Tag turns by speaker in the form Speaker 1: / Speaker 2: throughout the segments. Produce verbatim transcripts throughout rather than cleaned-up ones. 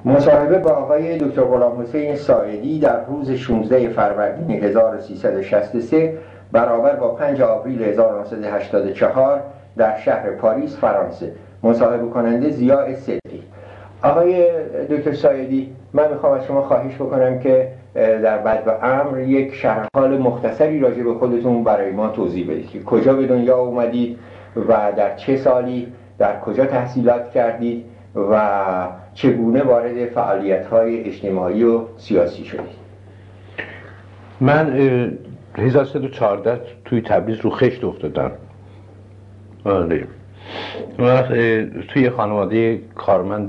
Speaker 1: مصاحبه با آقای دکتر غلام حسین ساعدی در روز شانزده فروردین هزار و سیصد و شصت و سه برابر با پنج آوریل هزار و نهصد و هشتاد و چهار در شهر پاریس، فرانسه. مصاحبه کننده ضیاء صدقی. آقای دکتر ساعدی، من میخوام از شما خواهش بکنم که در بعد و امر یک شرح حال مختصری راجع به خودتون برای ما توضیح بدید که کجا به دنیا اومدید و در چه سالی در کجا تحصیلات کردید و چگونه وارد فعالیت‌های اجتماعی و سیاسی شدید.
Speaker 2: من هزار و سیصد و چهارده توی تبریز رو خشت افتادم. آره. توی خانواده کارمند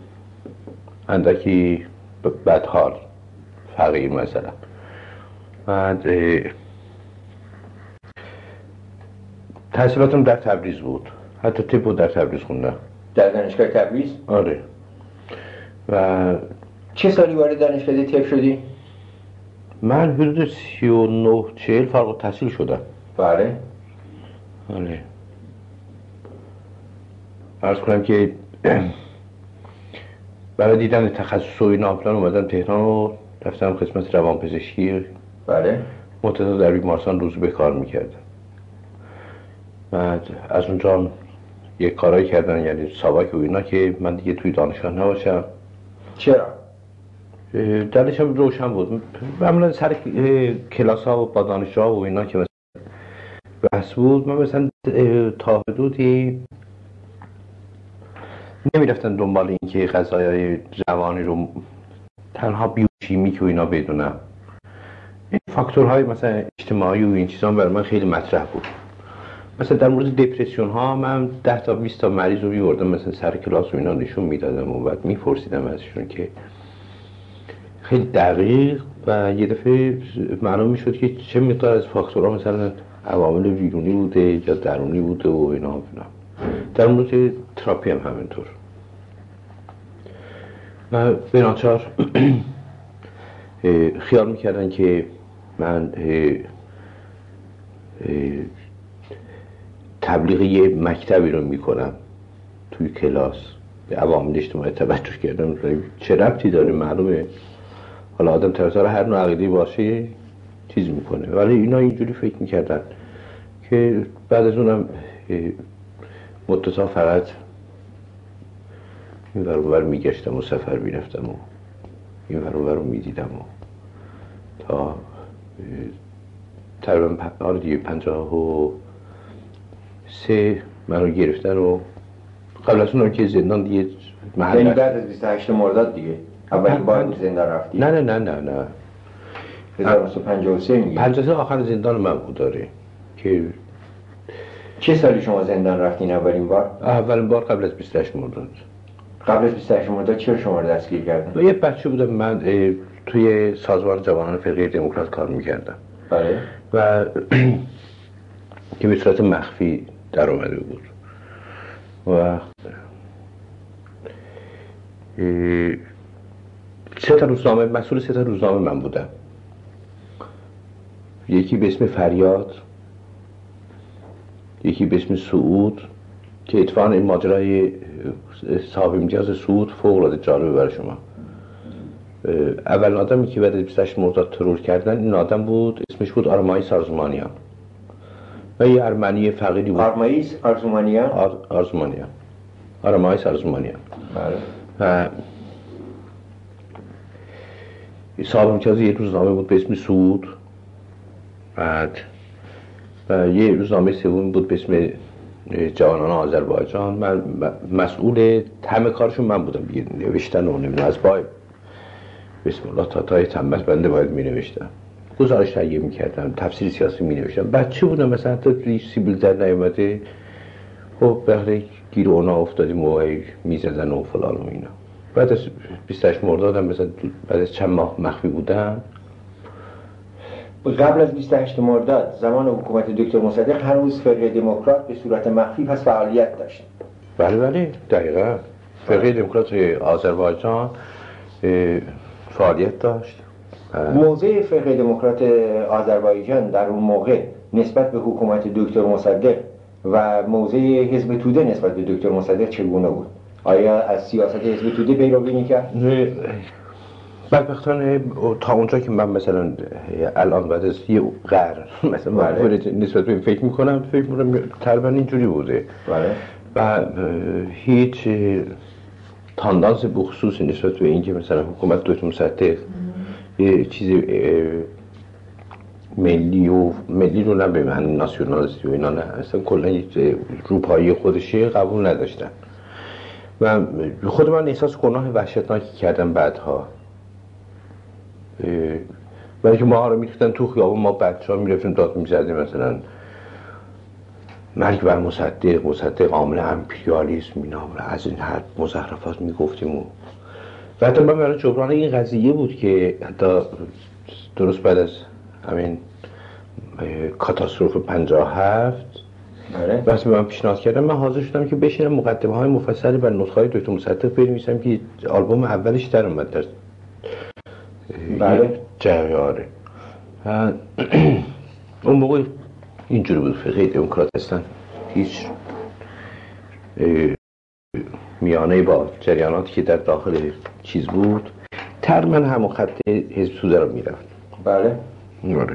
Speaker 2: اندکی بدحال، فقیر مثلا. بعد تحصیلاتم در تبریز بود، حتی طب در تبریز خوندم.
Speaker 1: در دانشگاه تبریز؟
Speaker 2: آره. و
Speaker 1: چه سالی وارد دانشکده طب شدی؟
Speaker 2: من حدود سی و نه چهل فارغ التحصیل شدم.
Speaker 1: بله.
Speaker 2: آره. عرض کنم که برای دیدن تخصص و اینا فلان اومدم تهران و رفتم قسمت روانپزشکی.
Speaker 1: بله.
Speaker 2: مدت‌ها در بیمارستان روزبه کار میکردم. بعد از اونجا یک کارایی کردن، یعنی ساواک و اینا، که من دیگه توی دانشگاه نباشم.
Speaker 1: چرا؟
Speaker 2: دانشم روشن بود. معمولا سر کلاس ها و با دانشجوها و اینا که مثلا بحث بود، من مثلا تا حدودی نمیرفتم دنبال این که غذایای روانی رو تنها بیوشیمیک و اینا بدونم. این فاکتورهای مثلا اجتماعی و این چیزا برای من خیلی مطرح بود. مثلا در مورد دپرسیون ها من ده تا بیست تا مریض رو می‌بردم مثلا سر کلاس و اینا نشون میدادم و بعد میپرسیدم ازشون که خیلی دقیق، و یه دفعه معلوم میشد که چه مقدار از فاکتورها مثلا عوامل بیرونی بوده یا درونی بوده و اینا اینا. در مورد تراپی هم همینطور. و به ناچار خیال میکردن که من تبلیغ یه مکتبی رو میکنم توی کلاس، به عوامل اجتماعی توجه کردم. چه ربطی داره؟ معلومه حالا آدم طرفدار هر نوع عقیده‌ای باشه چیز میکنه، ولی اینا اینجوری فکر میکردن که بعد از اونم مدت‌ها فقط این ور اون ور میگشتم و سفر میرفتم و این ور اون ور رو میدیدم و تا تقریبا دیگه پنجاه و سه من رو گرفتن و قبل از اون که زندان دیگه محل
Speaker 1: یعنی بعد از بیست و هشت مرداد دیگه اولین بار زندان رفتی؟
Speaker 2: نه نه نه نه نه
Speaker 1: هزار و نهصد و پنجاه و سه میگی؟
Speaker 2: پنجاه و سه آخر زندان من بود. داره که
Speaker 1: چه سالی شما زندان رفتین اولین بار؟
Speaker 2: اولین بار قبل از بیست و هشت مرداد.
Speaker 1: قبل از بیست و هشت مرداد چرا شما رو دستگیر کردن؟
Speaker 2: یه بچه بودم من توی سازمان جوانان فقیر دموکرات کار میکردم.
Speaker 1: بله.
Speaker 2: و که به صورت مخفی در اومده بود و سه تا روزنامه، مسئول سه تا روزنامه من بودم. یکی به اسم فریاد، یکی به اسم صعود، که اتفاقا این ماجرای صاحب امتیاز صعود فوق العاده جالبه برای شما. اول آدمی که بعد از بیست و هشت مرداد ترور کردن این آدم بود، اسمش بود آرمایس آرزومانیان و یه ارمنی فقیری بود.
Speaker 1: آرمایس آرزومانیان؟
Speaker 2: آر... آرزومانیان آرمایس آرزومانیان.
Speaker 1: بله.
Speaker 2: و صاحب امتیاز یه روزنامه بود به اسم صعود. بعد و یه روزنامه سوم بود به اسم جوانان آذربایجان. من مسئول همه کارشون من بودم، نوشتن و نمیدونم از پای بسم الله تا تای تنبت بنده باید می نوشتم، گزارش تهیه می کردم، تفسیر سیاسی می نوشتم. بچه بودم مثلا حتی سیبیل در نیامده خب بخره گیر اونا افتادیم و می زدن و فلان و اینا. بعد از بیست و هشت مردادم مثلا بعد از چند ماه مخفی بودم.
Speaker 1: قبل از بیست و هشت مرداد زمان حکومت دکتر مصدق هر روز فرقه دموکرات به صورت مخفی پس فعالیت داشت.
Speaker 2: بله بله دقیقاً. فرقه دموکرات آذربایجان فعالیت داشت.
Speaker 1: موضع فرقه دموکرات آذربایجان در اون موقع نسبت به حکومت دکتر مصدق و موضع حزب توده نسبت به دکتر مصدق چگونه بود؟ آیا از سیاست حزب توده پیروی میکرد؟
Speaker 2: بدبختانه تا اونجا که من مثلا الان بعد از یه قرن مثلا بله. نسبت به این فکر میکنم فکر میکنم تقریبا اینجوری بوده
Speaker 1: بله.
Speaker 2: و هیچ تاندانس بخصوصی نسبت به این که مثلا حکومت دکتر مصدق یه چیزی ملی و ملی رو نه به معنی ناسیونالیستی و اینا نه اصلا کلا یه روپایی خودشه قبول نداشتن و خود من احساس گناه وحشتناکی کردم بعدها ولی که ما ها رو می‌ریختن تو خیابون ما بچه‌ها می‌رفتیم داد می‌زدیم مثلا مرگ بر مصدق مصدق عامل امپریالیسم اینا از این حد مزخرفات میگفتیم و و حتی من برای جبران این قضیه بود که حتی درست بعد از همین کاتاستروف پنجاه و هفت وقتی من پیشنهاد کردم من حاضر شدم که بشینم مقدمه های مفصلی بر نسخه های دکتر مصدق بنویسم که آلبوم اولش در اومد در
Speaker 1: بله
Speaker 2: جریاره اون موقع اینجوری بود فقه دموکرات هستن هیچ میانه با جریاناتی که در داخل چیز بود تقریبا همون خط حزب توده رو میرفت.
Speaker 1: بله
Speaker 2: آره.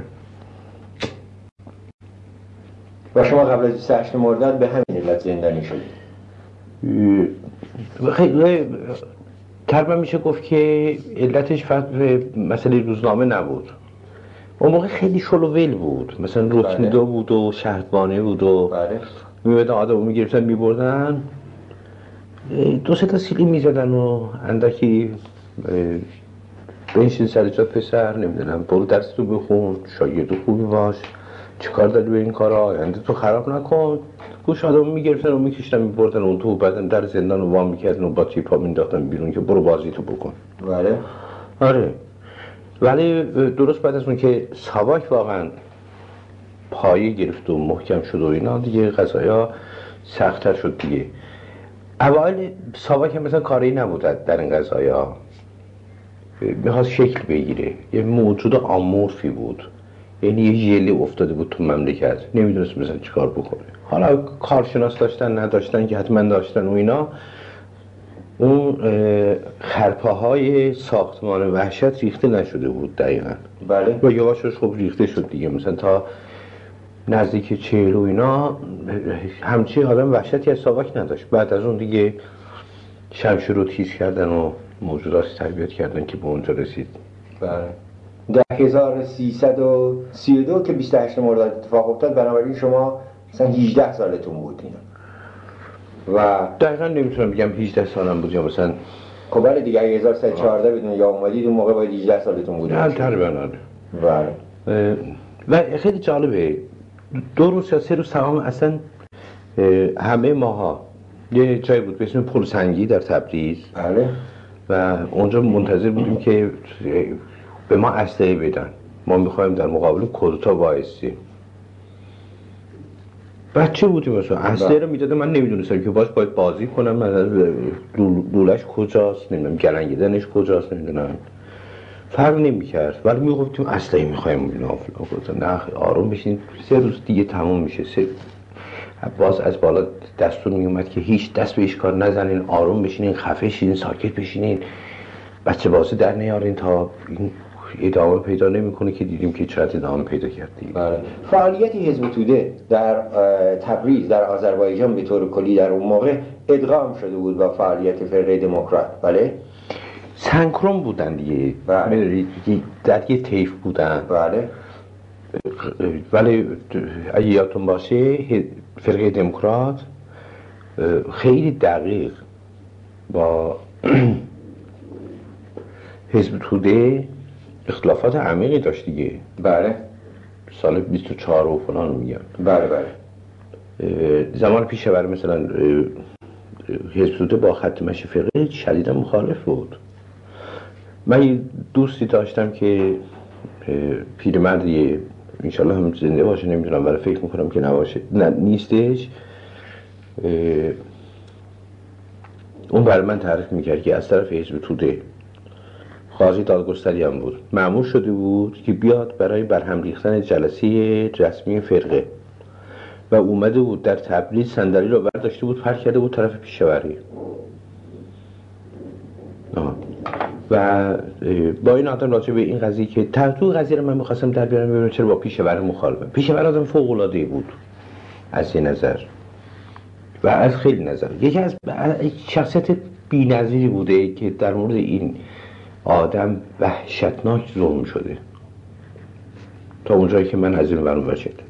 Speaker 1: و شما قبل از بیست و هشت مرداد به همین علت زندانی شدید؟
Speaker 2: خیلی تقریبا میشه گفت که علتش فقط مسئله روزنامه نبود. اون موقع خیلی شلوول بود، مثلا رکنیده بود و شهربانه بود و
Speaker 1: بله.
Speaker 2: میبودن آدم رو میگرفتن میبردن دو سه تا سیلی میزدن و اندکی بنشین سر جات پسر نمیدونم برو درس تو بخون شاگرد خوبی باش چیکار داری به این کارا آینده تو خراب نکن گوش آدم میگرفتن و میکشتن میبردن اون تو بعدن در زندان رو وام میکردن و با تیپا مینداختن بیرون که برو بازی تو بکن.
Speaker 1: بله
Speaker 2: آره ولی درست بعد از اون که ساواک واقعا پایه گرفت و محکم شد و اینا دیگه قضایا سخت‌تر شد دیگه. اوایل ساواک مثلا کاری نبود در این قضایا میخواست شکل بگیره یه موجود آمورفی بود یعنی یه ژله افتاده بود تو مملکت نمیدونست مثلا چیکار بکنه حالا کارشناس داشتن نداشتن که حتما داشتن و اینا اون خرپاهای ساختمان وحشت ریخته نشده بود دقیقا
Speaker 1: بله
Speaker 2: و یواشش خب ریخته شد دیگه مثلا تا نزدیک چهل و اینا همچی آدم وحشتی از ساواک نداشت بعد از اون دیگه شمشیر رو تیز کردن و موجوداتی تربیت کردن که به اونجا رسید.
Speaker 1: بله در هزار و سیصد و سی و دو که بیست و هشت مرداد اتفاق افتاد بنابراین شما مثلا هجده سالتون بود اینا و
Speaker 2: دقیقا نمیتونم بگم هجده سالم بود یا مثلا
Speaker 1: خب بله دیگه هزار و سیصد و چهارده بدون یا اومدید اون موقع باید هجده سالتون بود.
Speaker 2: نه تقریبا آره.
Speaker 1: بله
Speaker 2: و خیلی جالبه دو روز یا سه روز تمام اصلا همه ماها یه جایی بود به اسم پل سنگی در تبریز
Speaker 1: بله
Speaker 2: و اونجا منتظر بودیم که به ما اسلحه بدن ما میخوایم در مقابل کودتا وایسیم بچه بودیم مثلا اسلحه رو میدادم من نمیدونستم که باش باید بازی کنم مثلا لولش کجاست نمیدونم گلنگیدنش کجاست نمیدونم فرق نمیکرد ولی میگفتیم اسلحه میخوایم اینا فلان نه آروم بشین سه روز دیگه تموم میشه سه باز از بالا دستور میومد که هیچ دست به هیچ کار نزنین آروم بشینین خفه شین ساکت بشینین بچه بازی در نیارین تا این ادامه پیدا نمیکنه که دیدیم که چقدر ادامه پیدا کردیم.
Speaker 1: بله. فعالیت حزب توده در تبریز در آذربایجان به طور کلی در اون موقع ادغام شده بود با فعالیت فرقه دموکرات. بله
Speaker 2: سنکروم بودن دیگه
Speaker 1: بله.
Speaker 2: در یه طیف بودن
Speaker 1: بله
Speaker 2: ولی اگه یادتون باشه فرقه دموکرات خیلی دقیق با حزب توده اختلافات عمیقی داشت دیگه.
Speaker 1: بله
Speaker 2: سال بیست و چهار و فلان میگم.
Speaker 1: بله بله
Speaker 2: زمان پیش بر مثلا حزب توده با خط مشی فرقه شدیدا مخالف بود. من یه دوستی داشتم که پیرمردیه انشالله هم زنده باشه نمیدونم ولی فکر میکنم که نباشه نه نیستش اون برای من تعریف میکرد که از طرف حزب توده قاضی دادگستری هم بود مأمور شده بود که بیاد برای برهم ریختن جلسه رسمی فرقه و اومده بود در تبریز صندلی رو برداشته بود پر کرده بود طرف پیشاوری آه. و با این آدم راجع به این قضیه که تو قضیه رو من می‌خواستم در بیارم ببینم چرا با پیشور مخالفم. پیشور آدم فوق‌العاده‌ای بود از این نظر و از خیلی نظر. یکی از شخصیت بی‌نظیری بوده که در مورد این آدم وحشتناک ظلم شده تا اونجایی که من از این ورون ور شدم.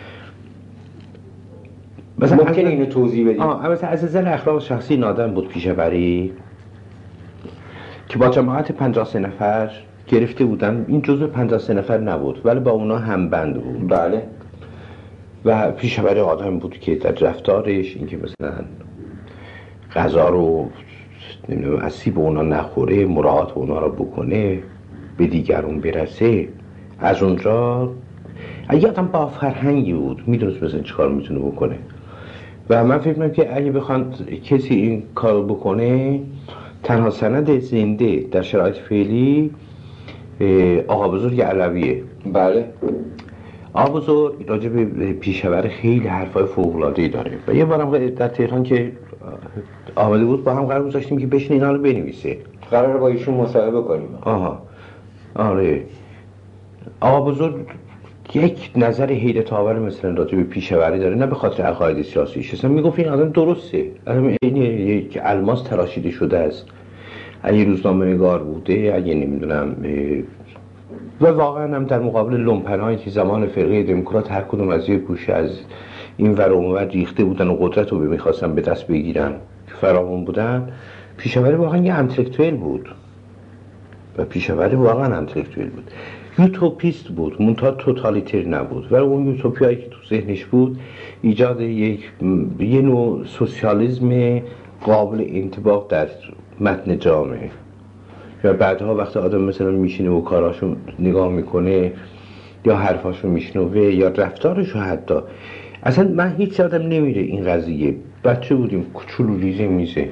Speaker 1: مثلا ممکنه اینو توضیح بدید؟
Speaker 2: آه مثلا از نظر اخلاق شخصی این آدم بود پیشوری که با جماعت پنجاه و سه نفر گرفته بودن. این جزء پنجاه و سه نفر نبود ولی با اونا هم بند بود.
Speaker 1: بله.
Speaker 2: و پیشوری آدم بود که در رفتارش اینکه مثلا غذا رو نمیدونم از سیب اونا نخوره، مراعات اونا رو بکنه، به دیگرون برسه. از اونجا اگه آدم با فرهنگی بود میدونست مثلا چی کار میتونه بکنه. و من فکر میکنم که اگه بخواد کسی این کار بکنه، تنها سند زنده در شرایط فعلی آقا بزرگ علویه.
Speaker 1: بله.
Speaker 2: آقا بزرگ راجع به پیشور خیلی حرفای فوق‌العاده‌ای داره و یه بارم در تهران که آمده بود با هم قرار گذاشتیم که بشین اینا رو بنویسه.
Speaker 1: قراره با ایشون مصاحبه کنیم.
Speaker 2: آها. آره. آقا بزرگ یک نظر حیرت آور مثلا راجع به پیشوری داره، نه به خاطر عقاید سیاسیش، اصلا میگفت این آدم درسته، آدم این یک الماس تراشیده شده است. اگه روزنامه‌نگار بوده، اگه نمیدونم، و واقعا هم در مقابل لومپن‌هایی که زمان فرقه دموکرات هر کدوم از یک گوشه از این ور اون ور ریخته بودن و قدرت رو می‌خواستن به دست بگیرن فراوان بودن، پیشوری واقعا یه انتلکتوئل بود و پیشوری واقعا انتلکتوئل بود. یوتوپیست بود، منتها توتالیتر نبود و اون یوتوپیایی که تو ذهنش بود ایجاد یک یه نوع سوسیالیسم قابل انطباق در متن جامعه. یا بعدها وقتی آدم مثلا میشینه و کاراشو نگاه میکنه یا حرفاشو میشنوه یا رفتارشو، حتی اصلا من هیچ آدم نمیره این قضیه. بچه بودیم کوچولو ریزه میزه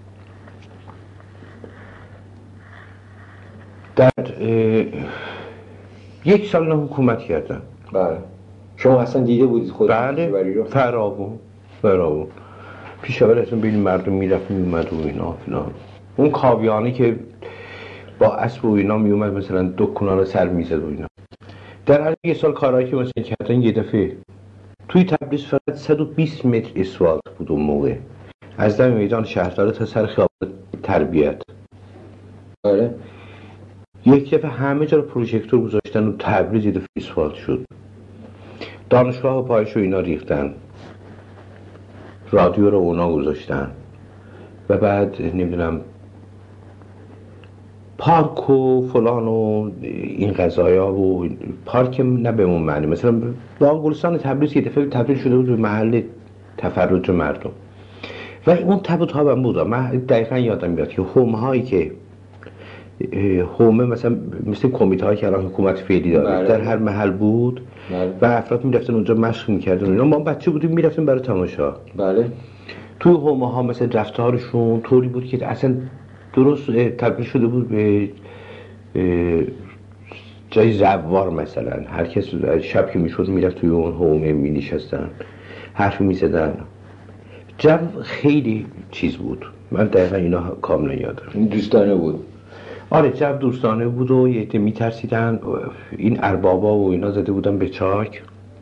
Speaker 2: در یک سال نه حکومت کردن.
Speaker 1: بله. شما اصلا دیده بودید خود
Speaker 2: پیشوری رو؟ فراوون فراوون پیشوری اصلا بین مردم میرفت میومد و اینا فلان. اون کاویانی که با اسب و اینا میومد مثلا دو کنار سر میزد و اینا. در هر یک سال کارهایی که مثلا کردن یه دفعه توی تبریز فقط صد و بیست متر اسفالت بود اون موقع، از دم میدان شهرداری تا سر خیابان تربیت.
Speaker 1: آره.
Speaker 2: یک دفعه همه جا رو پروژکتور گذاشتن و تبریز یه دفعه اسفالت شد. دانشگاه و پایش و اینا ریختن، رادیو رو اونا گذاشتن و بعد نمیدونم پارک و فلان و این قضایا و پارک نه به اون معنی، مثلا باغ گلستان تبریز یه دفعه تبدیل شده بود به محل تفرج مردم و اون تب و تابم بود. من دقیقا یادم میاد که حومه هایی که حومه مثلا مثل کمیته هایی که الان حکومت فعلی داره بله. در هر محل بود بله. و افراد میرفتن اونجا مشق میکردن اینا. ما بچه بودیم میرفتیم برای تماشا.
Speaker 1: بله.
Speaker 2: توی حومه ها مثلا رفتارشون طوری بود که اصلا درست تبدیل شده بود به جای زوار. مثلا هر کس شب که میشد میرفت توی اون حومه مینشستن حرف میزدن. جو خیلی چیز بود. من دقیقا اینا کاملا یادم.
Speaker 1: دوستانه بود.
Speaker 2: آره جو دوستانه بود و یه عده میترسیدن. این اربابا و اینا زده بودن به چاک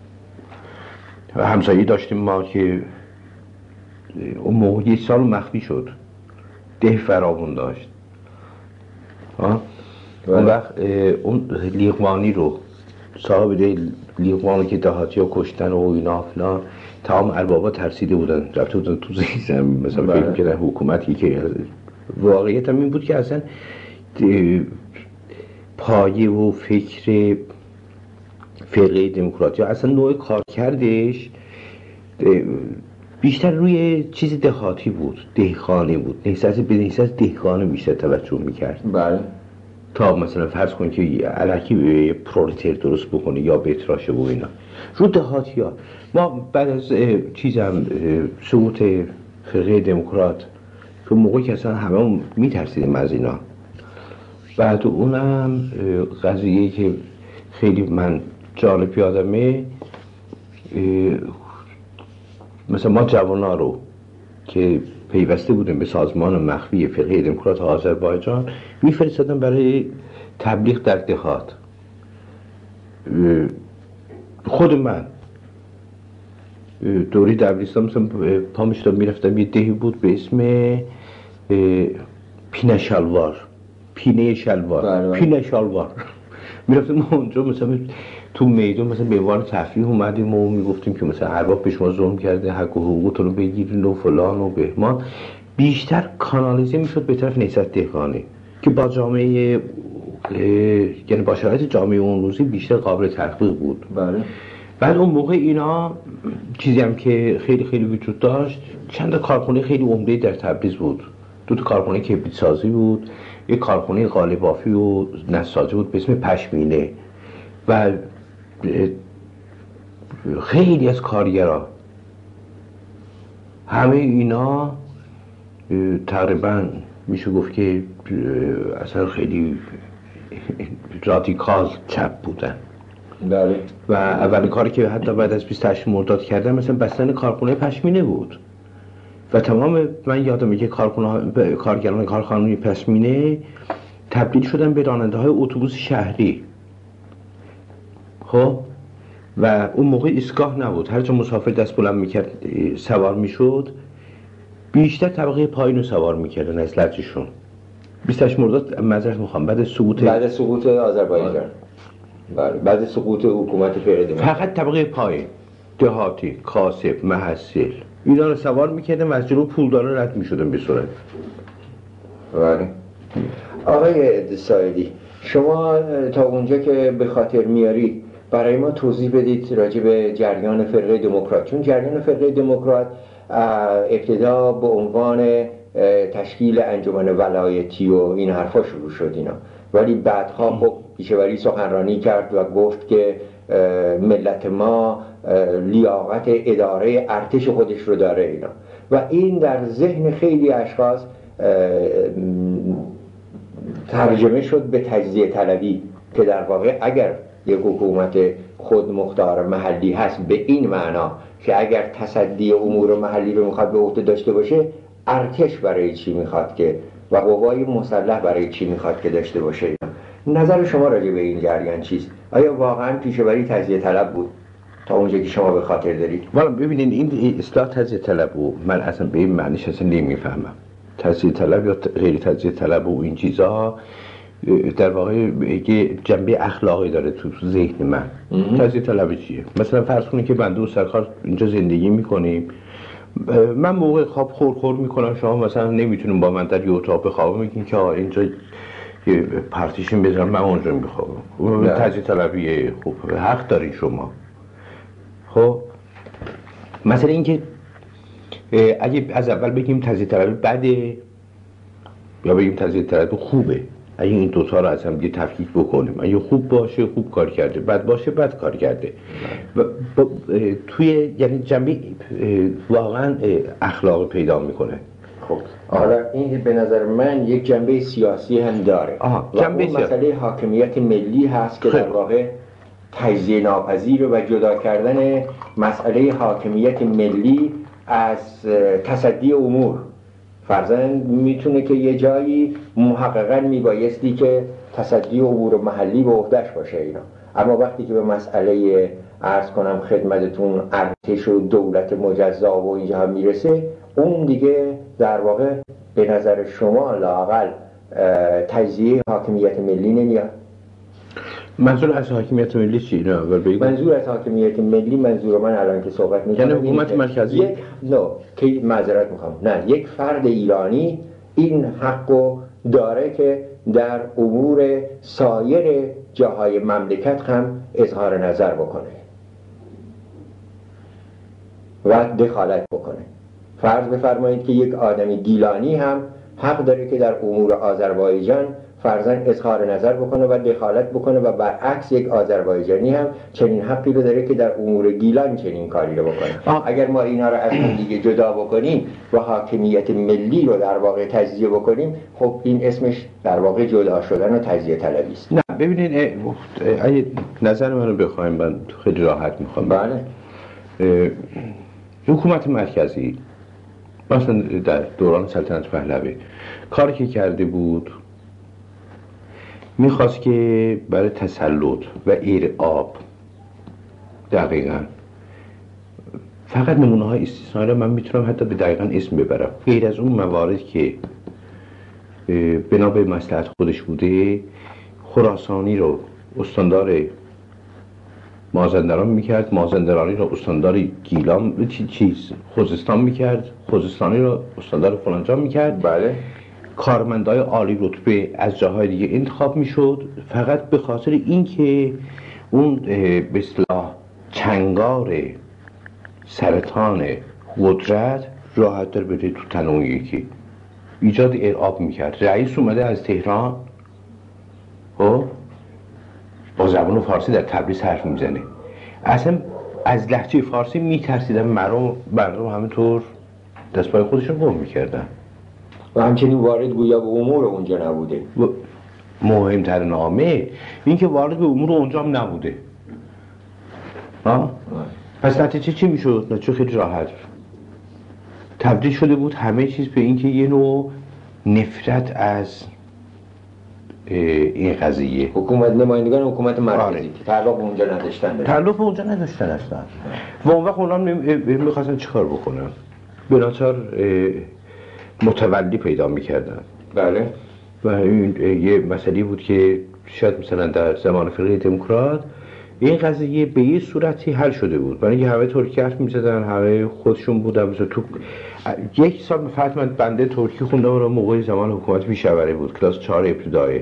Speaker 2: و همسایه داشتیم ما که اون موقع یک سال مخفی شد، ده فراوون داشت. آه؟ اون وقت اون لیقوانی رو صاحب ده لیقوانی که دهاتی ها کشتن و اینا فلان، تمام اربابا ترسیده بودن رفته بودن تو زیزم مثلا فکر می‌کردن حکومتی که واقعیت هم این بود که اصلا پایه و فکر فرقه دموکراتی اصلا نوع کار کردش بیشتر روی چیز دهاتی بود، دهقانی بود، نحساس به نحساس دهقانی بیشتر توجه میکرد.
Speaker 1: بله.
Speaker 2: تا مثلا فرض کن که الکی به پرولتر درست بکنه یا بتراشه و اینا رو دهاتی ها. ما بعد از چیزم سقوط فرقه دموکرات که موقعی که اصلا همه میترسیدیم از اینا، بعد اونم قضیه که خیلی من جالب یادمه، مثلا ما جوانا رو که پیوسته بودن به سازمان مخفی فرقه دموکرات آذربایجان میفرستادن برای تبلیغ در دهات. خود من دوری دبیرستان مثلا پا میشدم میرفتم، یه دهی بود به اسم پینه شلوار پینه شلوار پینه شلوار میرفتم اونجا مثلا تو میدون مثلا به عنوان تفریح اومدیم و میگفتیم که مثلا ارباب به شما ظلم کرده، حق و حقوقتون رو بگیرین و فلان و بهمان. بیشتر کانالیزه میشد به طرف نهضت دهقانی که با جامعه یعنی با شرایط جامعه اون روزی بیشتر قابل تطبیق بود.
Speaker 1: بله.
Speaker 2: بعد اون موقع اینا چیزی هم که خیلی خیلی وجود داشت، چند کارخونه خیلی عمده در تبریز بود. دو تا کارخونه کبریت سازی بود، یک کارخونه قالب بافی و نساجی بود به اسم پشمینه و خیلی از کارگرها همه اینا تقریبا میشه گفت که اصلا خیلی رادیکال چپ بودن.
Speaker 1: بله.
Speaker 2: و اولین کاری که حتی بعد از بیست و هشت مرداد کردن مثلا بستن کارخونه پشمینه بود و تمام من یادمه که کارخونه کارگران کارخانه پشمینه تبدیل شدن به راننده های اتوبوس شهری. خب و اون موقع ایستگاه نبود، هر جا مسافر دست بلند میکرد سوار میشد بیشتر طبقه پایین رو سوار میکردن از لجشون. بیست و هشت مرداد معذرت میخوام بعد سقوط
Speaker 1: بعد سقوط آذربایجان، بله بعد سقوط حکومت فرقه دموکرات
Speaker 2: فقط طبقه پایین دهاتی کاسب محصل اینا رو سوار میکردن و از جلو پولدارا رد میشدن به سرعت.
Speaker 1: بله. آقای سایدی، شما تا اونجا که به خاطر میاری برای ما توضیح بدید راجع به جریان فرقه دموکرات، چون جریان فرقه دموکرات ابتدا به عنوان تشکیل انجمن ولایتی و این حرفا شروع شد اینا، ولی بعدها خب پیشوری سخنرانی کرد و گفت که ملت ما لیاقت اداره ارتش خودش رو داره اینا و این در ذهن خیلی اشخاص ترجمه شد به تجزیه طلبی که در واقع اگر یک حکومت خودمختار محلی هست به این معنا که اگر تصدی امور محلی رو میخواد به عهده داشته باشه ارتش برای چی میخواد که و قوای مسلح برای چی میخواد که داشته باشه. نظر شما راجع به این جریان چیست؟ آیا واقعا پیشوری تجزیه طلب بود تا اونجا که شما به خاطر دارید؟
Speaker 2: والا ببینید این اصطلاح تجزیه طلب و من اصلا به این معنیش اصلا نمیفهمم. تجزیه طلب یا غیر تجزیه طلب و این چیزها در واقع یه جنبه اخلاقی داره تو ذهن من. تجزیه طلب چیه؟ مثلا فرض کنید که بنده و سرکار اینجا زندگی میکنیم، من موقع خواب خور خور میکنم، شما مثلا نمیتونیم با من در یه اتاق بخوابم، میگین که اینجا یه پارتیشن بذارم من اونجا میخوابم. تجزیه طلبیه، خوب حق دارین شما. خب مثلا اینکه اگه از اول بگیم تجزیه طلبی بده یا بگیم تجزیه طلبی خوبه، اگه این دوتا رو از هم دیگه تفکیک بکنیم، اگه خوب باشه خوب کار کرده، بد باشه بد کار کرده و توی یعنی جنبه واقعا اخلاق پیدا میکنه.
Speaker 1: خب حالا این به نظر من یک جنبه سیاسی هم داره.
Speaker 2: آها.
Speaker 1: و اون مسئله حاکمیت ملی هست که در واقع تجزیه ناپذیر و جدا کردن مسئله حاکمیت ملی از تصدی امور. فرضاً میتونه که یه جایی محققاً میبایستی که تصدی امور محلی به عهده‌اش باشه اینا، اما وقتی که به مسئله عرض کنم خدمتتون ارتش و دولت مجزا و اینجا هم میرسه، اون دیگه در واقع به نظر شما لااقل تجزیه حاکمیت ملی نمیاد.
Speaker 2: منظور از حاکمیت ملی چی؟ نه
Speaker 1: منظور از حاکمیت ملی منظور من الان که صحبت میکنم
Speaker 2: یعنی حکومت مرکزی
Speaker 1: یک نه که معذرت میخوام نه یک فرد ایرانی این حقو داره که در امور سایر جاهای مملکت هم اظهار نظر بکنه و دخالت بکنه. فرض بفرمایید که یک آدمی گیلانی هم حق داره که در امور آذربایجان فرضاً اظهار نظر بکنه و دخالت بکنه و برعکس یک آذربایجانی هم چنین حقی رو داره که در امور گیلان چنین کاری رو بکنه. آه. اگر ما اینا رو از هم دیگه جدا بکنیم و حاکمیت ملی رو در واقع تجزیه بکنیم، خب این اسمش در واقع جدا شدن و تجزیه طلبی است.
Speaker 2: نه ببینید اگه نظر منو بخوایم من خیلی راحت میخوام.
Speaker 1: بله.
Speaker 2: حکومت مرکزی مثلا در دوران سلطنت پهلوی کاری که کرده بود میخواست که برای تسلط و ایرآب، دقیقاً فقط نمونه های استثنایی رو من میتونم حتی به دقیقاً اسم ببرم، غیر از اون موارد که بنا به مصلحت خودش بوده، خراسانی رو استاندار مازندران میکرد، مازندرانی رو استاندار گیلان چیز خوزستان میکرد، خوزستانی رو استاندار فلانجا میکرد.
Speaker 1: بله.
Speaker 2: کارمندای عالی رتبه از جاهای دیگه انتخاب میشد، فقط به خاطر اینکه اون به اصطلاح چنگار سرطان قدرت راحت در بده تو تن اون یکی، ایجاد ارعاب میکرد. رئیس اومده از تهران خب با زبان فارسی در تبریز حرف میزنه، اصلا از لهجه فارسی میترسیدن، مردم مردم همینطور دست پای خودشون گم میکردن
Speaker 1: و همچنین وارد گویا به امور اونجا نبوده.
Speaker 2: مهمتر نامه این که وارد به امور اونجا هم نبوده. ها؟ پس نتیجه چی میشد؟ نتیجه خیلی راحت تبدیل شده بود همه چیز به این که یه نوع نفرت از این قضیه.
Speaker 1: حکومت نمایندگان حکومت مرکزی تعلق اونجا نداشتن
Speaker 2: تعلق اونجا نداشتن اصلا. و اون وقت اونا میخواستن چیکار بکنن؟ بناچار متولی پیدا میکردن.
Speaker 1: بله.
Speaker 2: و این یه مسئله بود که شاید مثلا در زمان فرقه دموکرات این قضیه به یه صورتی حل شده بود، برای اینکه همه ترکی حرف میزدن، همه خودشون بودن. مثلا تو یک سال فقط من بنده ترکی خوندم و موقع زمان حکومت پیشاوری بود، کلاس چهار ابتدایی.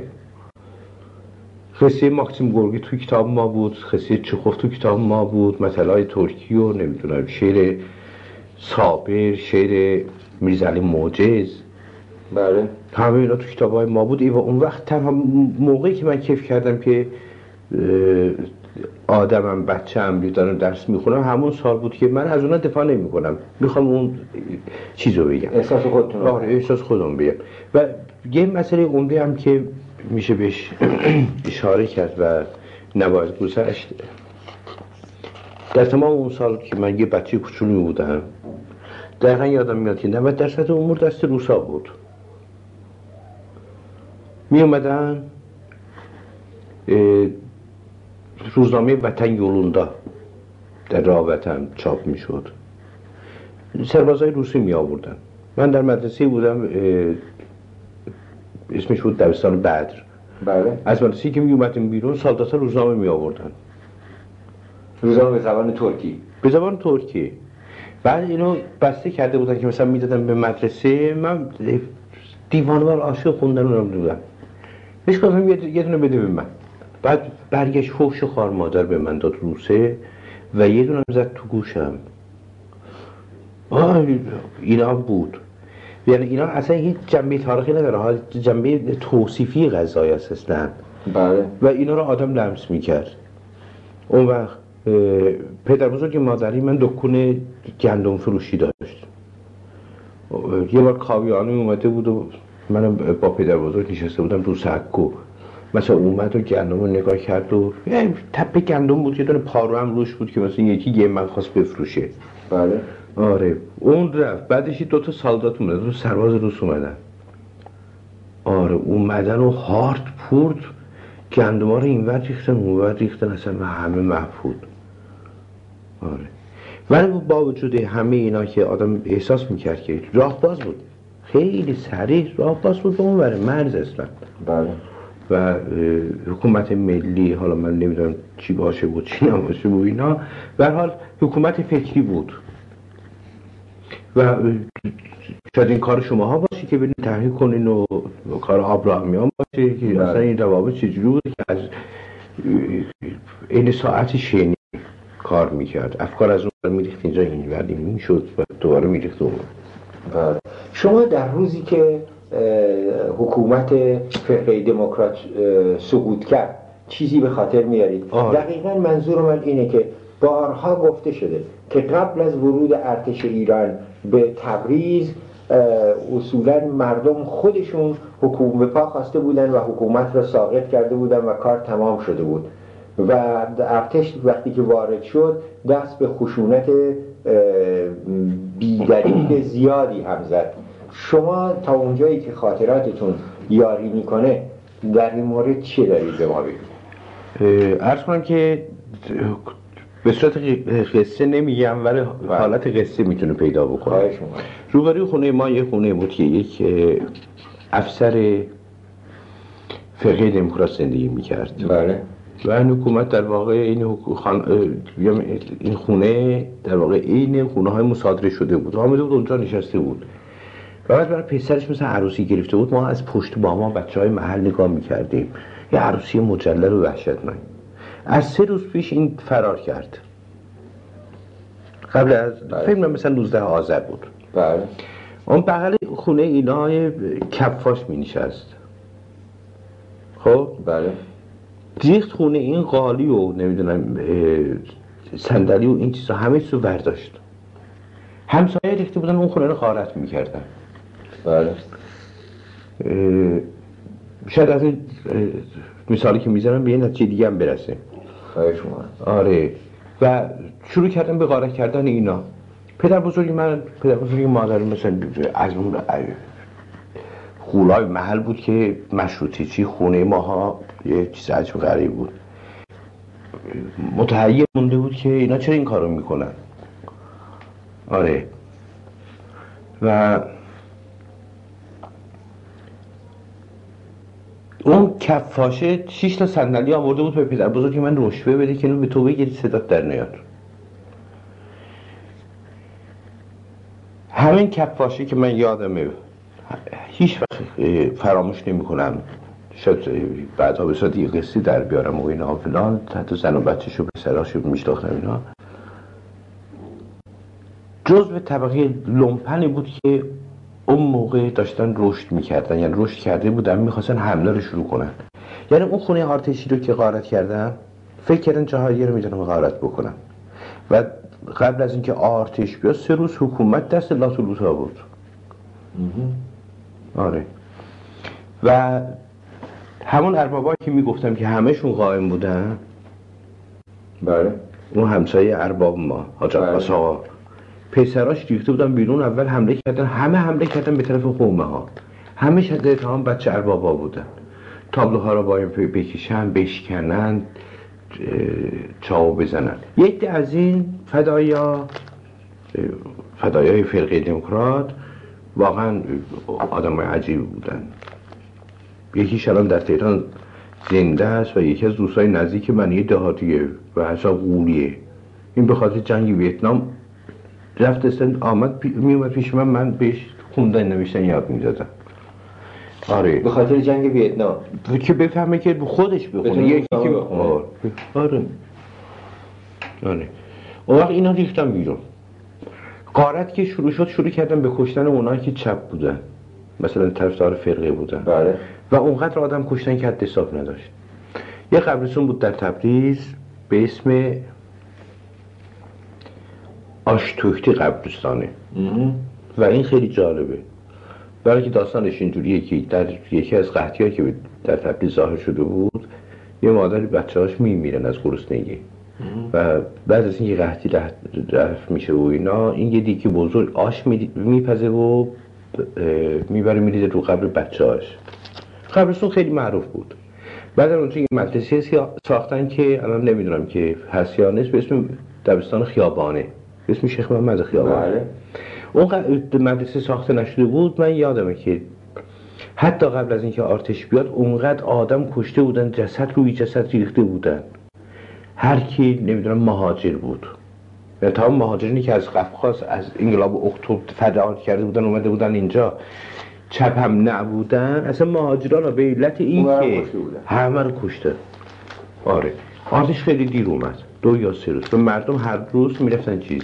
Speaker 2: قصه ماکسیم گورگی تو کتاب ما بود، قصه چخوف تو کتاب ما بود، مطلعای ترکی و نمیدونم شعر صابر، شعر میرزعلی معجز،
Speaker 1: بله
Speaker 2: همه اینا تو کتابای ما بود. و اون وقت تنها موقعی که من کیف کردم که آدمم بچه‌ام دارم درس میخونم همون سال بود که من از اونها دفاع نمی کنم، میخوام اون چیزو بگم،
Speaker 1: احساس خودتون.
Speaker 2: آره احساس خودم بگم. و یه مسئله عمده هم که میشه بهش اشاره کرد و نباید گذشت، در تمام اون سال که من یه بچه کوچولو بودم دقیقا یادم میاد که نود درصد امور دست روسا بود. می اومدن روزنامه وطن یولوندا در راه وطن چاپ می شد، سربازای روسی می آوردن. من در مدرسه بودم، اسمش بود دبستان بدر.
Speaker 1: بله.
Speaker 2: از مدرسه که می اومدیم بیرون سالداتا روزنامه می آوردن،
Speaker 1: روزنامه به زبان ترکی.
Speaker 2: به زبان ترکی. بعد اینو بسته کرده بودن که مثلا میدادن به مدرسه. من دیوانوار عاشق خوندن رو بودم، بهش گفتم یه دونه بده به من. بعد برگشت فوش خوار مادر به من داد روسه و یه دونه زد تو گوشم. آه اینا بود، یعنی اینا اصلا هیچ جنبه تاریخی نداره ها، جنبه توصیفی غذای اساساً.
Speaker 1: بله.
Speaker 2: و اینا رو آدم لمس میکرد. اون وقت پدر بزرگ مادری من دکون گندم فروشی داشت. یه بار کاویانه اومده بود و من با پدر بزرگ نشسته بودم رو سکو، مثلا اومد و گندم رو نگاه کرد و تپه گندم بود، یه دونه پارو هم روش بود که مثلا یکی یه من خواست بفروشه.
Speaker 1: بله.
Speaker 2: آره اون رفت. بعدش دو تا سالدات اومدن، دو سرباز روس اومدن. آره اومدن و هارد پورد گندم ها رو این ور ریختن اون ور ریختن، اصلا و همه محفود. آره ولی با وجود همه اینا که آدم احساس میکرد که راه باز بود، خیلی سریع راه باز بود به اون ور مرز اصلا.
Speaker 1: بله.
Speaker 2: و حکومت ملی، حالا من نمیدونم چی باشه بود چی نباشه بود اینا، به هر حال حکومت فکری بود. و شاید این کار شماها باشه که برین تحقیق کنین و کار آبراهامیان باشه که اصلا این روابط چجوری بود که از این ساعت شنی کار میکرد، افکار از اون میریخت اینجا این وردی میشد و دوباره میریخت اون.
Speaker 1: بله. شما در روزی که حکومت فرقه دموکرات سقوط کرد چیزی به خاطر میارید؟ دقیقاً منظور من اینه که بارها گفته شده که قبل از ورود ارتش ایران به تبریز اصولاً مردم خودشون حکومت به پا خواسته بودن و حکومت را ساقط کرده بودن و کار تمام شده بود و ارتش وقتی که وارد شد دست به خشونت بی‌دلیل زیادی هم زد. شما تا اونجایی که خاطراتتون یاری میکنه در این مورد چی دارید به ما بگید؟
Speaker 2: عرض کنم که به صورت قصه نمیگم ولی حالت قصه میتونه پیدا بکنه. روبروی خونه ما یه خونه بود که یک افسر فرقه دموکرات زندگی میکرد.
Speaker 1: بله.
Speaker 2: و این حکومت در واقع این خان... این خونه در واقع این خونه های مصادره شده بود. آمده بود اونجا نشسته بود. و بعد برای پسرش مثلا عروسی گرفته بود. ما از پشت با ما بچه های محل نگاه میکردیم. یه عروسی مجلل و وحشتناک. از سه روز پیش این فرار کرد. قبل از فکر کنم مثلا نوزده آذر بود.
Speaker 1: بله.
Speaker 2: اون بغل خونه اینا کفاش می نشست. خب
Speaker 1: بله.
Speaker 2: ریخت خونه این قالی و نمیدونم صندلی و این چیزا همه چیزو برداشت. همسایه ریخته بودن اون خونه رو غارت میکردن.
Speaker 1: بله.
Speaker 2: شاید از این مثالی که میزنم به یه نتیجه دیگه هم برسه.
Speaker 1: خواهش شما.
Speaker 2: آره. و شروع کردن به غارت کردن اینا. پدر بزرگی من پدر بزرگی مادرم مثلا از اون خولای محل بود که مشروطه چی خونه ماها یه چیز عجب غریب بود. متحیر مونده بود که اینا چرا این کارو میکنن. آره. و اون کفاشه شش تا صندلی آورده بود به پدر بزرگی من رشوه بده که اینو به تو بگیری صدات در نیاد. همین کفاشه که من یادمه هیچ وقت فراموش نمی کنم. شاید بعدها به صورت یه قصه در بیارم و اینا فلان حتی زن و بچه‌شو به سراشو میشناختم اینا. جزء طبقه لومپنی بود که اون موقع داشتن رشد میکردن، یعنی رشد کرده بودن میخواستن حمله رو شروع کنن. یعنی اون خونه آرتشی رو که غارت کردن فکر کردن جاهایی رو میتونن غارت بکنن و قبل از اینکه آرتش بیاد سه روز حکومت دست لاتولوتا بود. آره. و همون اربابایی که میگفتم که همهشون قائم بودن.
Speaker 1: بله.
Speaker 2: اون همسایه ارباب ما حاج عباس آقا پسراش ریخته بودن بیرون. اول حمله کردن، همه حمله کردن به طرف قومه ها. همه شده تمام بچه اربابا بودن. تابلوها رو با این بکشن، بشکنن، چاو بزنن. یک ده از این فدایا فدایای فرقه دموکرات واقعا آدم عجیبی بودن. یکیش الان در تهران زنده است و یکی از دوستای نزدیک من یه دهاتیه و حساب قولیه. این به خاطر جنگ ویتنام رفت استن آمد پی... می اومد پیش من من بهش خوندن نوشتن یاد میدادم. آره.
Speaker 1: به خاطر جنگ ویتنام
Speaker 2: که بفهمه که خودش بخونه یکی که بخونه. آره. آره. اون وقت اینا ریختن بیرون. غارت که شروع شد شروع کردن به کشتن اونایی که چپ بودن. مثلا طرفدار فرقه بودن.
Speaker 1: بله.
Speaker 2: و اونقدر آدم کشتن که حد حساب نداشت. یه قبرستون بود در تبریز به اسم آشتوکتی قبرستانه. و این خیلی جالبه. برای که داستانش اینجوریه که در یکی از قحطی‌ها که در تبریز ظاهر شده بود یه مادری بچه‌هاش میمیرن از گرسنگی و بعد از اینکه قحطی رفت میشه و اینا این یه دیگه بزرگ آش میپزه و میبره میریزه رو قبر بچه‌هاش. قبرستون خیلی معروف بود. بعد از اونجا یه مدرسه ساختن که الان نمیدونم که هست یا نیست به اسم دبستان خیابانه به اسم شیخ محمد خیابانه. اون مدرسه ساخته نشده بود. من یادمه که حتی قبل از اینکه آرتش بیاد اونقدر آدم کشته بودن، جسد روی جسد ریخته بودن. هر کی نمیدونم مهاجر بود. و تا مهاجرینی که از قفقاز از انقلاب اکتبر فداکاری کرده بودن اومده بودن اینجا چپ هم نبودن. اصلا مهاجران رو به علت این که همه رو کشته. آره. آرتش خیلی دیر اومد. دو یا سه روز. و مردم هر روز میرفتن چیز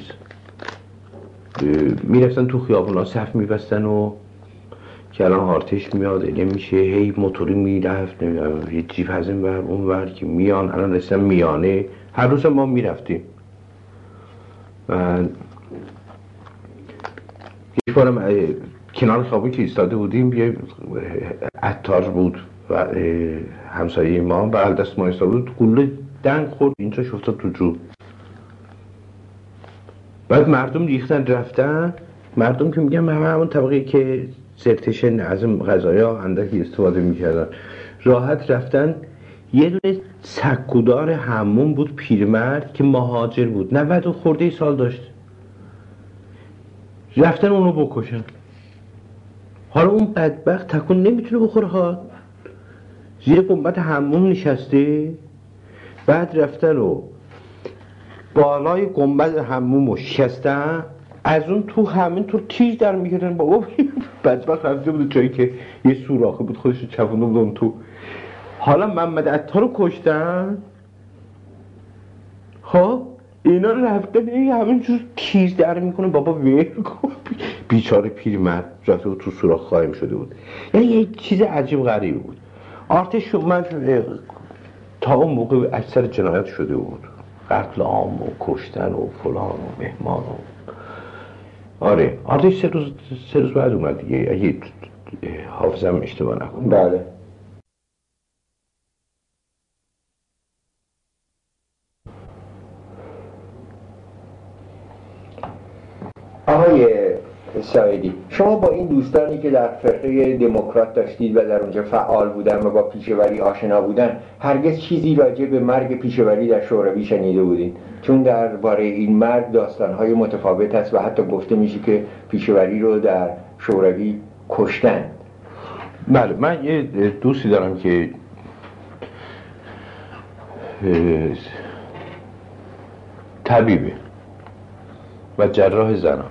Speaker 2: میرفتن تو خیابونا صف میبستن و که الان آرتش میاد اگه میشه هی موتوری میرفت نمیدونم یه جیب از این ور اون ور که میان الان رسیدن میانه. هر روز ما میرفتیم. و یک بارم کنار خیابون که ایستاده بودیم یه عطار بود و همسایه ما بغل دست ما ایستاده بود. گلوله دنگ خورد اینجا افتاد تو جو. بعد مردم ریختن رفتن. مردم که میگم همه همون طبقه که زرتشن از این غذایا اندکی استفاده میکردن راحت رفتن. یه دونه سکودار حموم بود پیرمرد که مهاجر بود، نود و خورده سال داشت، رفتن اونو بکشن. حالا اون بدبخت تکون نمیتونه بخوره ها، زیر گنبد حموم نشسته. بعد رفتن و بالای گنبد حموم رو شکستن، از اون تو همین تو تیز در میگردن. بابا بدبخت رفته بود جایی که یه سوراخه بود خودش رو چپونده بود اون تو. حالا محمد عطار رو کشتن، خب اینا رفتن همین جور تیز در میکنه. بابا ویل کن، بیچاره پیرمرد رفته بود تو سوراخ قایم شده بود. یعنی یه چیز عجیب غریبی بود. ارتش من تا اون موقع اکثر جنایت شده بود، قتل عام و کشتن و فلان و مهمان و آره ارتش سه روز سه روز بعد اومد دیگه اگه حافظم اشتباه نکنم.
Speaker 1: بله. آقای سایدی، شما با این دوستانی که در فرقه دموکرات داشتید و در اونجا فعال بودن و با پیشه‌وری آشنا بودن، هرگز چیزی راجع به مرگ پیشه‌وری در شوروی شنیده بودین؟ چون درباره این مرگ داستان‌های متفاوت است و حتی گفته میشه که پیشه‌وری رو در شوروی کشتن.
Speaker 2: بله، من یه دوستی دارم که طبیبه و جراح زنان.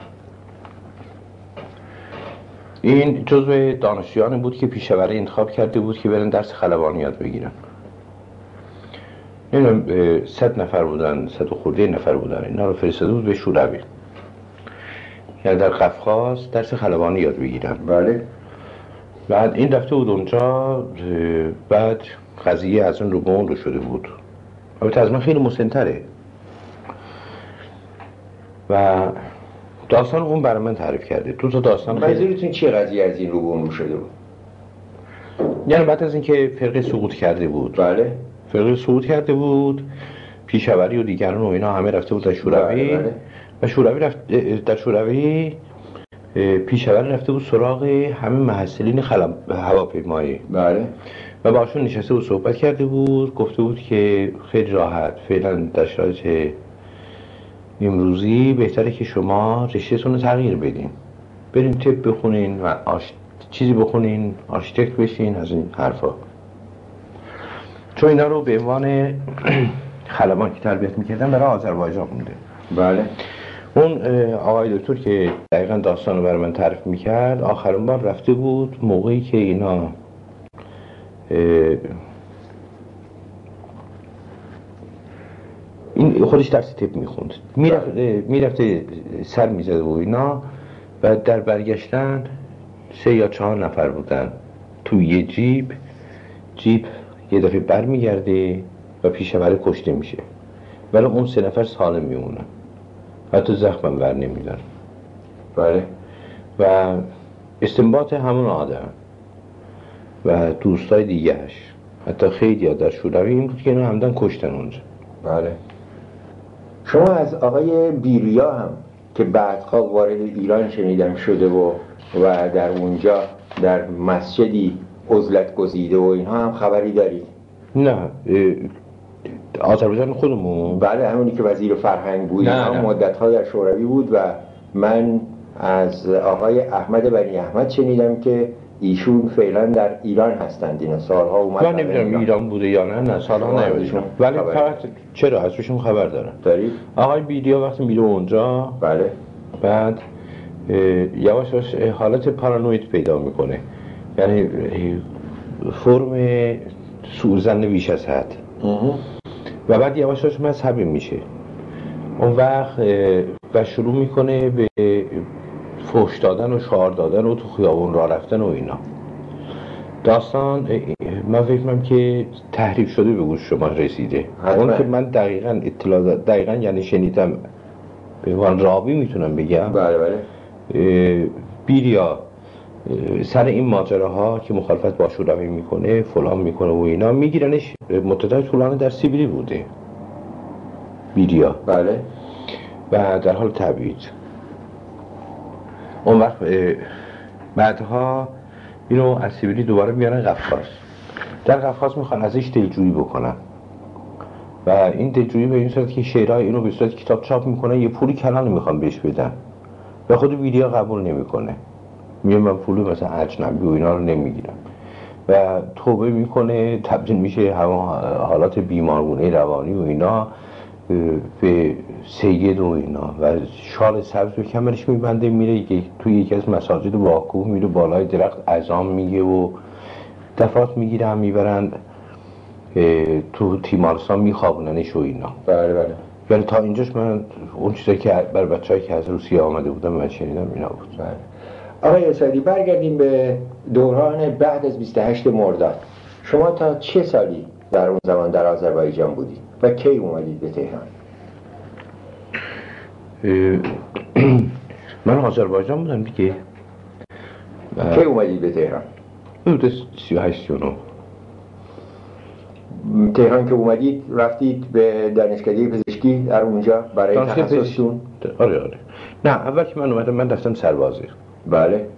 Speaker 2: این جزو دانشجویانی بود که پیشه‌وری انتخاب کرده بود که برن درس خلبانی یاد بگیرن. این صد نفر بودن، صد و خورده نفر بودن. اینا رو فرستاده بود به شوروی، یعنی در قفقاز درس خلبانی یاد بگیرن.
Speaker 1: بله.
Speaker 2: بعد این رفته بود اونجا، بعد قضیه از اون رو به اون رو شده بود. البته از من خیلی مسن‌تره و داستان اون برای من تعریف کرده. تو تا داستان
Speaker 1: منظورتون چه قضیه از این رو به اون شده بود؟
Speaker 2: یعنی بعد از اینکه فرقه سقوط کرده بود.
Speaker 1: بله.
Speaker 2: فرقه سقوط کرده بود، پیشه‌وری و دیگران و اینا همه رفته بود در شوروی.
Speaker 1: بله بله.
Speaker 2: و شوروی رفت در شوروی پیشه‌وری رفته بود سراغ همه محصلین خلب هواپیمایی.
Speaker 1: بله.
Speaker 2: و باشون نشسته بود صحبت کرده بود، گفته بود که خیلی راحت فعلا در شرایط امروزی بهتره که شما رشته‌تون رو تغییر بدین، برین طب بخونین و آش... چیزی بخونین، آرشیتکت بشین، از این حرفا. چون اینا رو به عنوان خلبان که تربیت میکردن برای آذربایجان مونده.
Speaker 1: بله.
Speaker 2: اون آقای دکتر که دقیقا داستان رو برای من تعریف میکرد، آخرین بار رفته بود موقعی که اینا این خودش درس طب میخوند، میرفته میرفته سر میزده و اینا. و در برگشتن سه یا چهار نفر بودن تو یه جیب. جیب یه دفعه بر میگرده و پیشه‌وری کشته میشه، ولی اون سه نفر سالم میمونن، حتی زخمم ور نمیدن.
Speaker 1: بله.
Speaker 2: و استنباط همون آدم و دوستای دیگهش، حتی خیلی ها در شوروی، این بود که اینا همدن کشتن اونجا.
Speaker 1: بله. شما از آقای بیریا هم که بعدها وارد ایران شنیدم شده و و در اونجا در مسجدی عزلت گزیده و اینها هم خبری دارید؟
Speaker 2: نه، آذربایجان خودمون.
Speaker 1: بله، همونی که وزیر فرهنگ بود. هم مدت‌ها در شوروی بود و من از آقای احمد بنی احمد شنیدم که ایشون فعلا در ایران هستند. اینا سالها اومد.
Speaker 2: من نمیدونم ایران. ایران بوده یا نه، نه سالها نمیدونم، ولی فقط چرا از روشون خبر دارم.
Speaker 1: دارید؟
Speaker 2: آقای بیریا وقتی میره اونجا،
Speaker 1: بله،
Speaker 2: بعد یواش یواش حالت پارانوید پیدا میکنه، یعنی فرم سوءظن بیش از حد. و بعد یواش یواش مذهبی میشه. اون وقت و شروع میکنه به فحش دادن و شعار دادن و تو خیابون راه رفتن و اینا. داستان من فکر می‌کنم که تحریف شده به گوش شما رسیده. اون که من دقیقاً اطلاع دقیقاً یعنی شنیدم به عنوان راوی میتونم بگم.
Speaker 1: بله بله.
Speaker 2: بیریا سر این ماجراها که مخالفت با شوروی میکنه، فلان میکنه و اینا، میگیرنش. مدت طولانی در سیبری بوده بیریا.
Speaker 1: بله.
Speaker 2: و در حال تبعید. اون وقت بعدها اینو از سیبری دوباره میارن قفقاز. در قفقاز میخوان ازش دلجویی بکنن و این دلجویی به این صورت که شعرهای اینو به صورت کتاب چاپ میکنن، یه پولی کلان میخوان بهش بدن و خود ویدیا قبول نمیکنه، میگه من پولی مثلا اجنبی و اینا رو نمیگیرم و توبه میکنه، تبدیل میشه حالات بیمارگونه روانی و اینا به سید و اینا و شال سبز به کمرش میبنده، میره توی یکی از مساجد باکو میره بالای درخت اذان میگه و دفعات میگیره هم میبرن تو تیمارستان میخوابوننش و اینا.
Speaker 1: بله بله.
Speaker 2: یعنی تا اینجاش من اون چیزایی که بر بچه‌ای که از روسیه آمده بودم من شنیدم اینا بود.
Speaker 1: بله. آقای اسدی برگردیم به دوران بعد از بیست و هشت مرداد. شما تا چه سالی در اون زمان در آذربایجان بودید و کی اومدید به تهران؟
Speaker 2: من آذربایجان بودم دیگه.
Speaker 1: کی اومدید به تهران؟
Speaker 2: حدود سی و هشت سی و نه.
Speaker 1: تهران که اومدید رفتید به دانشکده پزشکی در اونجا برای تخصصتون؟
Speaker 2: آره آره. نه اول که من اومدم من رفتم سربازی.
Speaker 1: بله.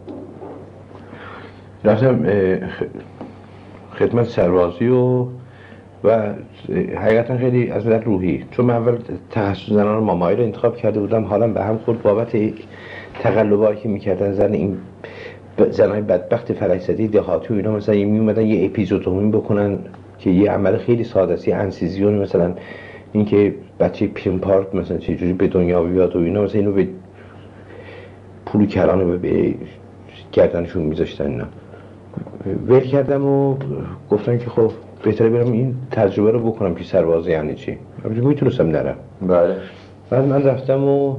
Speaker 2: رفتم خدمت سربازی و و حقیقتا خیلی از نظر روحی، چون من اول تخصص زنان مامایی رو انتخاب کرده بودم، حالا به هم خورد بابت تقلبایی که میکردن زن این زنای بدبخت فلک‌زده دهاتی و اینا، مثلا می اومدن یه اپیزودومی بکنن که یه عمل خیلی ساده است، انسیزیون، مثلا اینکه بچه پیمپارت مثلا چه جوری به دنیا بیاد و اینا، مثلا اینو به پول کلانو به گردنشون میذاشتن. اینا ول کردم و گفتم که خب بهتره برم این تجربه رو بکنم که سربازی یعنی چی. من میتونستم نرم.
Speaker 1: بله.
Speaker 2: بعد من رفتم و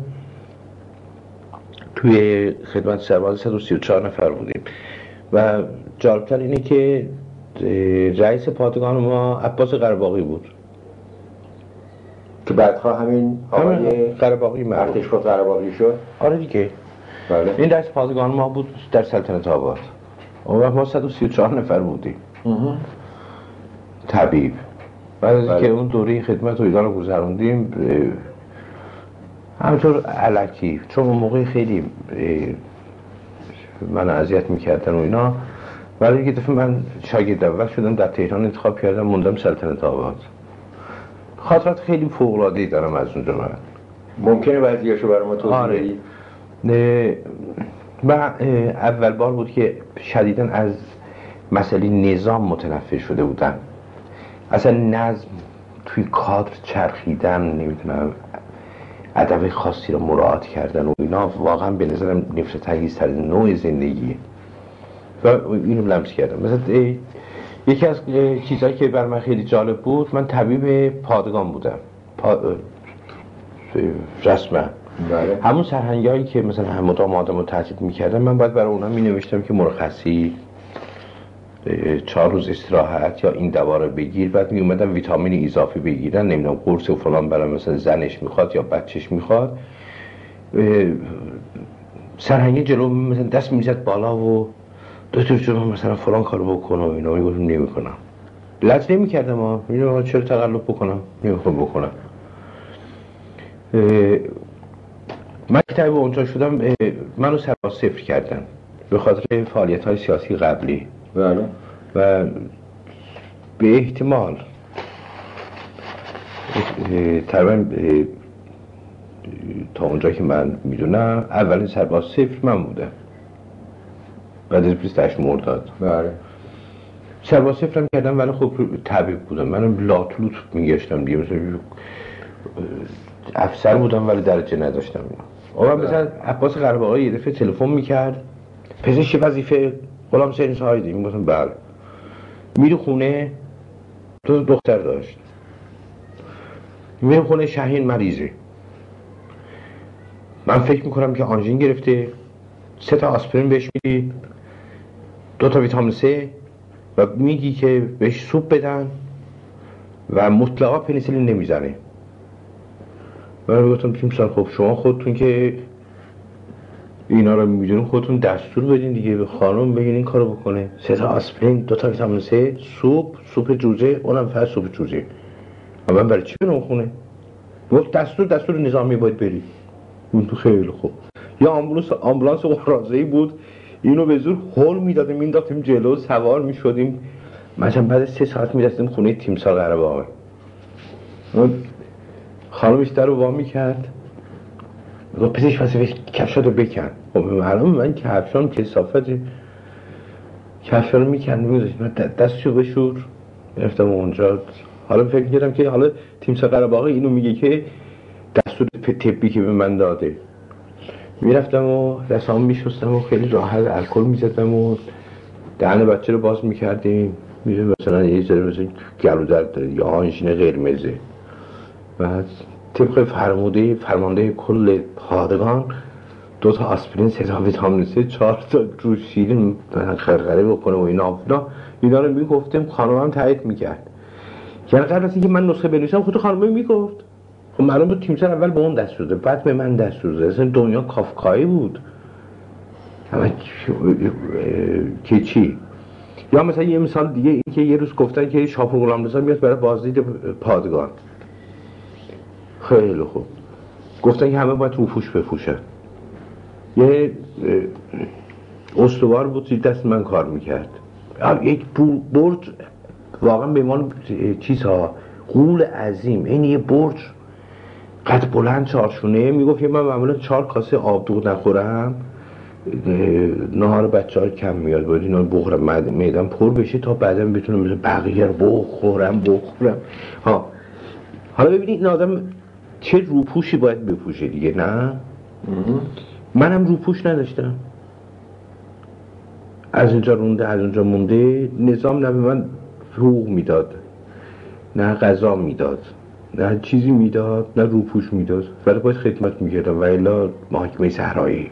Speaker 2: توی خدمت سرباز صد و سی و چهار نفر بودیم و جالبتر اینه که رئیس پادگان ما عباس قره‌باغی بود
Speaker 1: که بعدها همین آقای
Speaker 2: قره‌باغی
Speaker 1: ارتش خود قره‌باغی شد.
Speaker 2: آره دیگه.
Speaker 1: بله.
Speaker 2: این رئیس پادگان ما بود در سلطنت آباد. اون وقت ما صد و سی و چهار نفر بودیم. طبیب. بعد از اینکه اون دوره خدمت و اینا رو گذروندیم همینطور الکی، چون اون موقع خیلی من اذیت میکردن و اینا، ولی یه دفعه من شاگرد اول شدم در تهران انتخاب کردم موندم سلطنت آباد. خاطرات خیلی فوق‌العاده‌ای دارم از اونجا. من
Speaker 1: ممکنه بعضیاشو برای ما توضیح
Speaker 2: آره.
Speaker 1: بدید؟
Speaker 2: من اول بار بود که شدیداً از مسئله نظام متنفر شده بودم، اصلا نظم توی کادر چرخیدن، نمیدونم ادب خاصی رو مراعات کردن و اینا، واقعا به نظرم نفرت انگیزترین نوع زندگیه و اینو لمس کردم. مثلا یکی از چیزهایی که بر من خیلی جالب بود، من طبیب پادگان بودم پا... رسما.
Speaker 1: بله.
Speaker 2: همون سرهنگایی که مثلا هم مدام آدم رو تهدید میکردن، من باید برای اونا می نوشتم که مرخصی، چهار روز استراحت یا این دوا رو بگیر. بعد می اومدم ویتامین اضافی بگیرن، نمیدونم قرص و فلان برای مثلا زنش میخواد یا بچهش میخواد. سرهنگی جلو مثلا دست میزد بالا و دکتر جون مثلا فلان کارو بکن و اینا، میگفتم نمیکنم. لج نمیکردم ها، میگم چرا تقلب بکنم، نمیخوام بکنم. من که طبیب اونجا شدم منو سرباز صفر کردن به خاطر فعالیت های سیاسی قبلی.
Speaker 1: بله.
Speaker 2: و به احتمال تقریبا تا اونجا که من میدونم اولین سرباز صفر من بودم بعد از بیست و هشت مرداد.
Speaker 1: بله.
Speaker 2: سرباز صفرم کردم ولی خب طبیب بودم، منم لاتلوت میگشتم دیگه، مثلا افسر بودم ولی درجه نداشتم. اینا آقا مثلا عباس قره‌باغی یه دفعه تلفن میکرد، پزشک وظیفه غلام حسین سایدی، میگفتم بله. میره خونه، دو دختر داشت، میره خونه شاهین مریضه، من فکر میکنم که آنژین گرفته، سه تا آسپرین بهش میدی، دو تا ویتامین سه و میگی که بهش سوپ بدن و مطلقا پنیسیلین نمیزنه. من گفتم تیمسان خب شما خودتون که اینا رو میدونین خودتون دستور بدین دیگه، به خانم بگین این کارو بکنه. سه تا آسپرین، دو تا ویتامین سه، سوپ، سوپ جوجه، اونم فقط سوپ جوجه. من برای چی برم خونه؟ گفت دستور دستور نظامی باید بری. اون تو خیلی خوب. یا آمبولانس آمبولانس قرازه‌ای بود، اینو به زور هول میدادیم مینداختیم جلو، سوار میشدیم، مثلا بعد سه ساعت میرسیدیم خونه تیمسار قره‌باغی. خانمش در رو وا میکرد، میگفت پسش واسه کفشاتو بکن. خب معلومه من کفشام کثافته، کفشا رو میکن میگذاشت، من دستشو بشور میرفتم اونجا. حالا فکر میکردم که حالا تیمسار قره‌باغی اینو میگه که دستور طبی که به من داده. میرفتم و دستام میشستم و خیلی راحت الکل میزدم و دهن بچه رو باز میکردیم، میشه مثلا یه ذره مثلا گلو درد داره یا آنژین قرمزه، بعد طبق فرموده فرمانده کل پادگان دو تا آسپرین، سه تا ویتامین سی، چهار تا جوش شیرین خرخره بکنه و اینا اینا اینا رو میگفتم. خانمم تایید میکرد. یعنی قبل از اینکه من نسخه بنویسم خود خانمم میگفت. خب معلوم بود تیمسار اول به اون دستور داد، بعد به من دستور داد. اصلا دنیا کافکایی بود. همه که چی؟ یا مثلا یه مثال دیگه این که یه روز گفتن که شاپور غلامرضا میاد برای بازدید پادگان. خیلی خوب. گفتن که همه باید روپوش بپوشن. یه استوار بود زیر دست من کار میکرد. یک برج واقعا به ایمان چیزها غول عظیم، این یه برج قد بلند چارشونه. میگفت که من معمولا چهار کاسه آب دوغ نخورم نهار بچه ها کم میاد، باید اینا بخورم معدم پر بشه تا بعدم بتونم مثل بقیه رو بخورم بخورم ها. حالا ببینید این آدم چه روپوشی باید بپوشه دیگه، نه؟ منم روپوش نداشتم، از اینجا رونده از اونجا مونده. نظام نه به من حقوق میداد، نه غذا میداد، نه چیزی میداد، نه روپوش میداد، ولی باید خدمت میکردم و الا محاکمه صحرایی.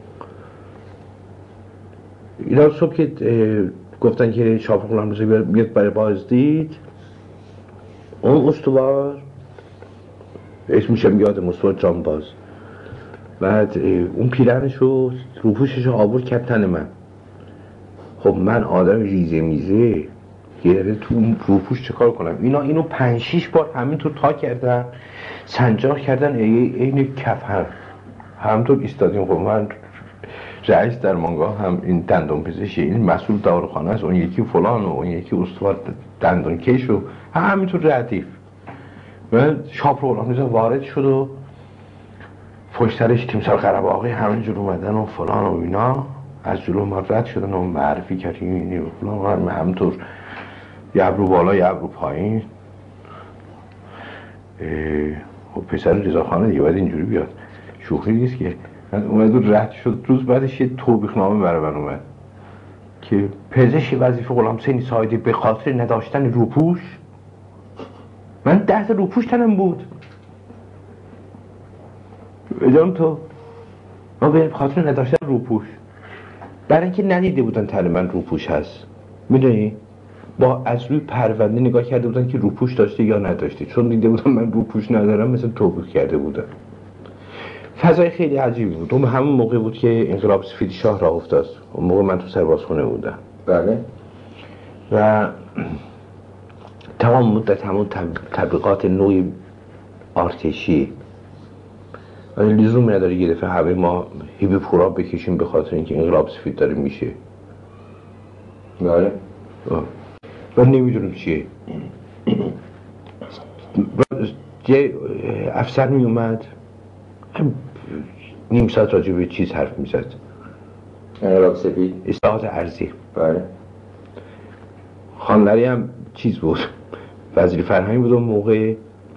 Speaker 2: اینا صبح که گفتن که شاپور غلامرضا بیاد برای بازدید، اون استوار اسمشم یادم استوار جانباز، بعد اون پیرنشو روپوششو آور کرد تن من. خب من آدم ریزه میزه یه تو روپوش چه کار کنم؟ اینا اینو پنج شیش بار همینطور تا کردن، سنجاق کردن این کف هم همینطور ایستادیم. خب من رئیس درمانگاه هم این دندان پزشکی، این مسئول داروخانه است، اون یکی فلان و اون یکی استوار دندان کش و همینطور ردیف. من شاپور غلامرضا وارد شد و پشت سرش تیمسار قره‌باغی همینجور اومدن و فلان و اینا، از جلو ما رد شدن و معرفی کردیم اینی و فلان. من همینطور یه ابرو بالا یه ابرو پایین. و پسر رضاخانه دیگه باید اینجوری بیاد، شوخی نیست که. اومد و رد شد. روز بعدش یه توبیخنامه برای من اومد که پزشک وظیفه غلامحسین ساعدی به خاطر نداشتن روپوش، من ده تا روپوش تنم بود بجام تو، من به خاطر نداشتن روپوش، برای اینکه ندیده بودن تن من روپوش هست، میدونی؟ با از روی پرونده نگاه کرده بودن که روپوش داشته یا نداشته، چون دیده بودن من روپوش ندارم مثلا توبیخ کرده بودن. فضای خیلی عجیبی بود. اون همون موقع بود که انقلاب سفید شاه راه افتاد. اون موقع من تو سربازخونه بودم.
Speaker 1: بله.
Speaker 2: و تمام مدت همون تبلیغات نوعی ارتشی، ولی لزومی نداره یه دفعه همه ما هیبی پورا بکشیم به خاطر اینکه انقلاب سفید داره میشه.
Speaker 1: بله.
Speaker 2: من نمیدونم چیه. یه افسر می اومد نیم ساعت راجع به چیز حرف میزد،
Speaker 1: انقلاب سفید،
Speaker 2: اصلاحات ارضی.
Speaker 1: بله.
Speaker 2: خانلری هم چیز بود، وزیر فرهنگ بود اون موقع،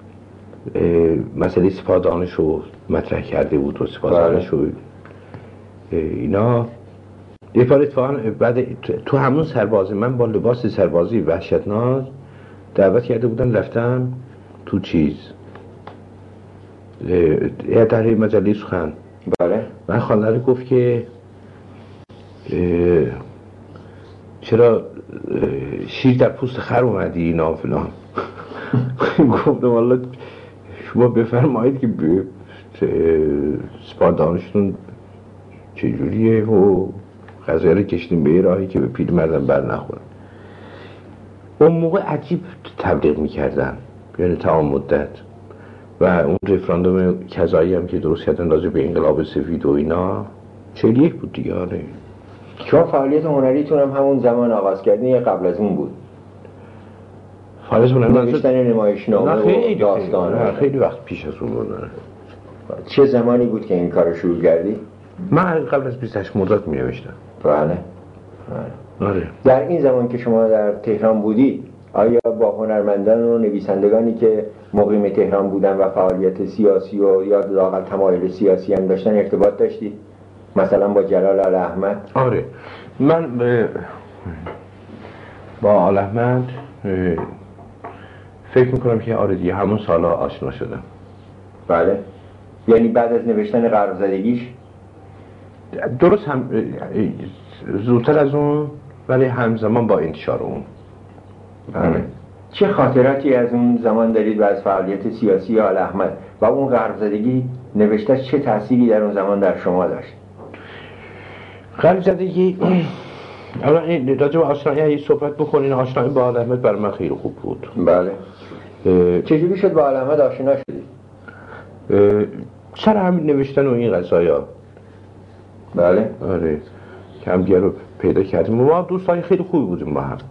Speaker 2: مسئله سپاه دانش رو مطرح کرده بود و سپاه دانش رو اینا. یه بار اتفاقا بعد تو همون سربازی من با لباس سربازی وحشتناک دعوت کرده بودن، رفتم تو چیز یه در مجله سخن.
Speaker 1: بله.
Speaker 2: من خانلری گفت که چرا شیر در پوست خر اومدی اینا فلان. گفتم والا شما بفرمایید که سپاه دانشتون چجوریه و غذای رو کشتیم به یه راهی که به پیر مردم بر نخورن. اون موقع عجیب تبلیغ میکردن، یعنی تمام مدت و اون رفراندوم کذایی هم که درست کردن راجع به انقلاب سفید و اینا چهل یک بود دیگه. آره
Speaker 1: شما فعالیت هنریتون هم همون زمان آغاز کردین یا قبل از اون بود؟
Speaker 2: فعالیت هنری
Speaker 1: نوشتن نمایشنامه و داستان؟
Speaker 2: نه خیلی وقت پیش از اون بود.
Speaker 1: چه زمانی بود که این کار شروع کردی؟
Speaker 2: من قبل از بیست و هشت مرداد می نوشتم.
Speaker 1: بله.
Speaker 2: آره.
Speaker 1: در این زمان که شما در تهران بودی آیا با هنرمندان و نویسندگانی که مقیم تهران بودن و فعالیت سیاسی و یا لااقل تمایل سیاسی هم داشتن ارتباط داشتی؟ مثلا با جلال آل احمد؟
Speaker 2: آره من با آل احمد فکر میکنم که آره دیگه همون سالا آشنا شدم.
Speaker 1: بله. یعنی بعد از نوشتن قرارزدگیش؟
Speaker 2: درست هم زودتر از اون ولی همزمان با انتشار اون.
Speaker 1: بله. چه خاطراتی از اون زمان دارید و از فعالیت سیاسی آل احمد و اون قرارزدگی نوشتهش چه تأثیری در اون زمان در شما داشت؟
Speaker 2: قرارزدگی حالا این راجع به آشنایی صحبت بکنین. آشنایی با آل احمد برای من خیلی خوب بود.
Speaker 1: بله. چجوری شد با آل احمد آشنا شدید؟
Speaker 2: سر همین نوشتن و این قضایا.
Speaker 1: بله.
Speaker 2: آره که همدیگه رو پیدا کردیم. ما دوستای خیلی خوبی بودیم با هم.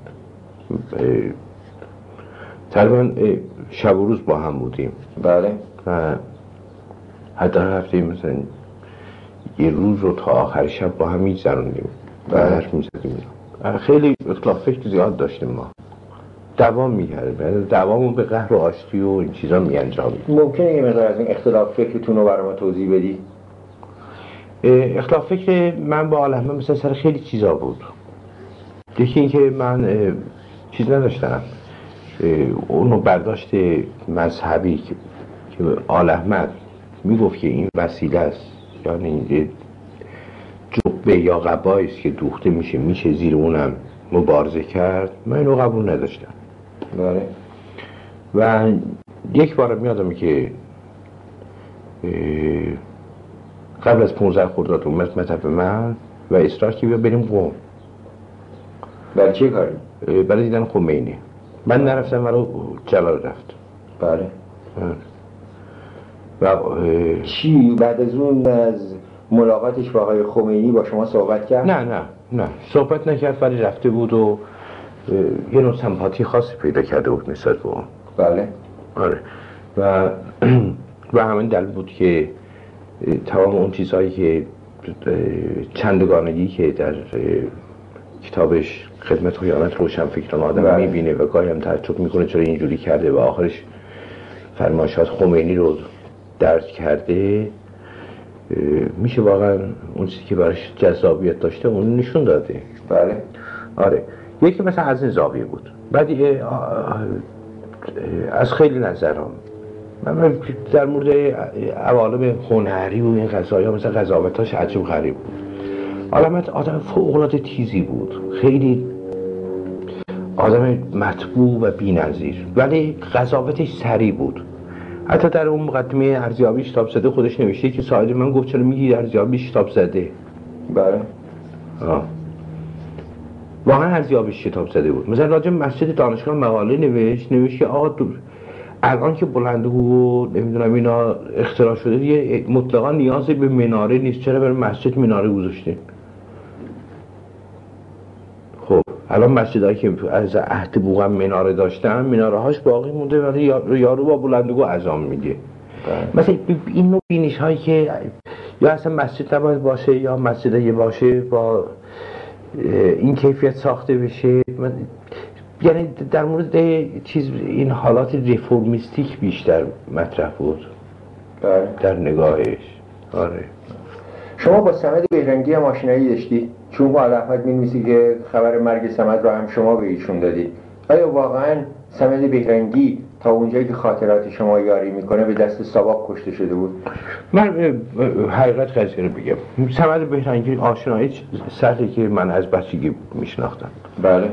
Speaker 2: تقریبا شب و روز با هم بودیم.
Speaker 1: بله.
Speaker 2: و حتی هفته مثلا یه روز رو تا آخر شب با هم می‌گذروندیم. حرف می‌زدیم. خیلی اختلاف فکر زیاد داشتیم ما. دوام می‌کردیم. دوامون به قهر و آشتی و این چیزا می‌انجامید.
Speaker 1: ممکنه یه مقدار از این اختلاف فکرتون رو برای ما توضیح بدی؟
Speaker 2: اختلاف فکر من با آل احمد مثلا سر خیلی چیزا بود. یکی این که من چیز نداشتم اونو برداشت مذهبی که آل احمد میگفت که این وسیله است، یعنی جبه یا قبایی است که دوخته میشه میشه زیر اونم مبارزه کرد، من اینو قبول نداشتم.
Speaker 1: بله.
Speaker 2: و یک بار میادم که قبل از پونزده خرداد اومد مطب من و اصرار که بیا بریم قم.
Speaker 1: برای چه کاری؟
Speaker 2: برای دیدن خمینی. من نرفتم و جلال رفت.
Speaker 1: بله.
Speaker 2: و
Speaker 1: چی بعد از اون از ملاقاتش با آقای خمینی با شما صحبت کرد؟
Speaker 2: نه نه نه صحبت نکرد، ولی رفته بود و یه نوع سمپاتی خاصی پیدا کرده بود نسبت به اون.
Speaker 1: بله.
Speaker 2: آره. و و همین دلیل بود که تمام اون چیزهایی که چندگانگی که در کتابش خدمت خیانت روشنفکران آدم بله. میبینه و گاهی هم تعجب میکنه چرا اینجوری کرده و آخرش فرمایشات خمینی رو درج کرده، میشه واقعا اون چیزی که براش جذابیت داشته اون نشون داده.
Speaker 1: بله.
Speaker 2: آره. یکی مثلا از این زاویه بود. بعدی از خیلی نظرام من در مورد عوالم هنری و این قضایا مثلا قضاوتاش عجب غریب بود. علامت آدم فوق‌العاده تیزی بود، خیلی آدم مطبوع و بی‌نظیر، ولی قضاوتش سریع بود. حتی در اون مقدمه ارزیابی شتاب زده خودش نوشته که ساعد من گفت چرا میگی ارزیابی شتاب زده؟
Speaker 1: بله.
Speaker 2: آه. واقعا ارزیابی شتاب زده بود. مثلا راجع به مسجد دانشگاه مقاله نوشت نوشت که آقا دور الان که بلندگو و نمیدونم اینا اختراع شده دیگه مطلقا نیازی به مناره نیست، چرا برای مسجد مناره گذاشتین؟ خب الان مسجدایی که از عهد بوغم مناره داشتن مناره هاش باقی مونده ولی یارو با بلندگو اذان میگه. مثلا این نوع بینش هایی که یا اصلا مسجد نباید باشه یا مسجدی باشه با این کیفیت ساخته بشه، یعنی در مورد چیز این حالات ریفورمیستیک بیشتر مطرح بود
Speaker 1: بله.
Speaker 2: در نگاهش. آره.
Speaker 1: شما با صمد بهرنگی هم آشنایی داشتی؟ چون با احمد می‌نویسی که خبر مرگ صمد رو هم شما به ایشون دادید. آیا واقعا صمد بهرنگی تا اونجایی که خاطرات شما یاری میکنه به دست ساواک کشته شده بود؟
Speaker 2: من حقیقت قضیه رو بگم، صمد بهرنگی آشنایی سطحی که من از بچگی میشناختم.
Speaker 1: بله.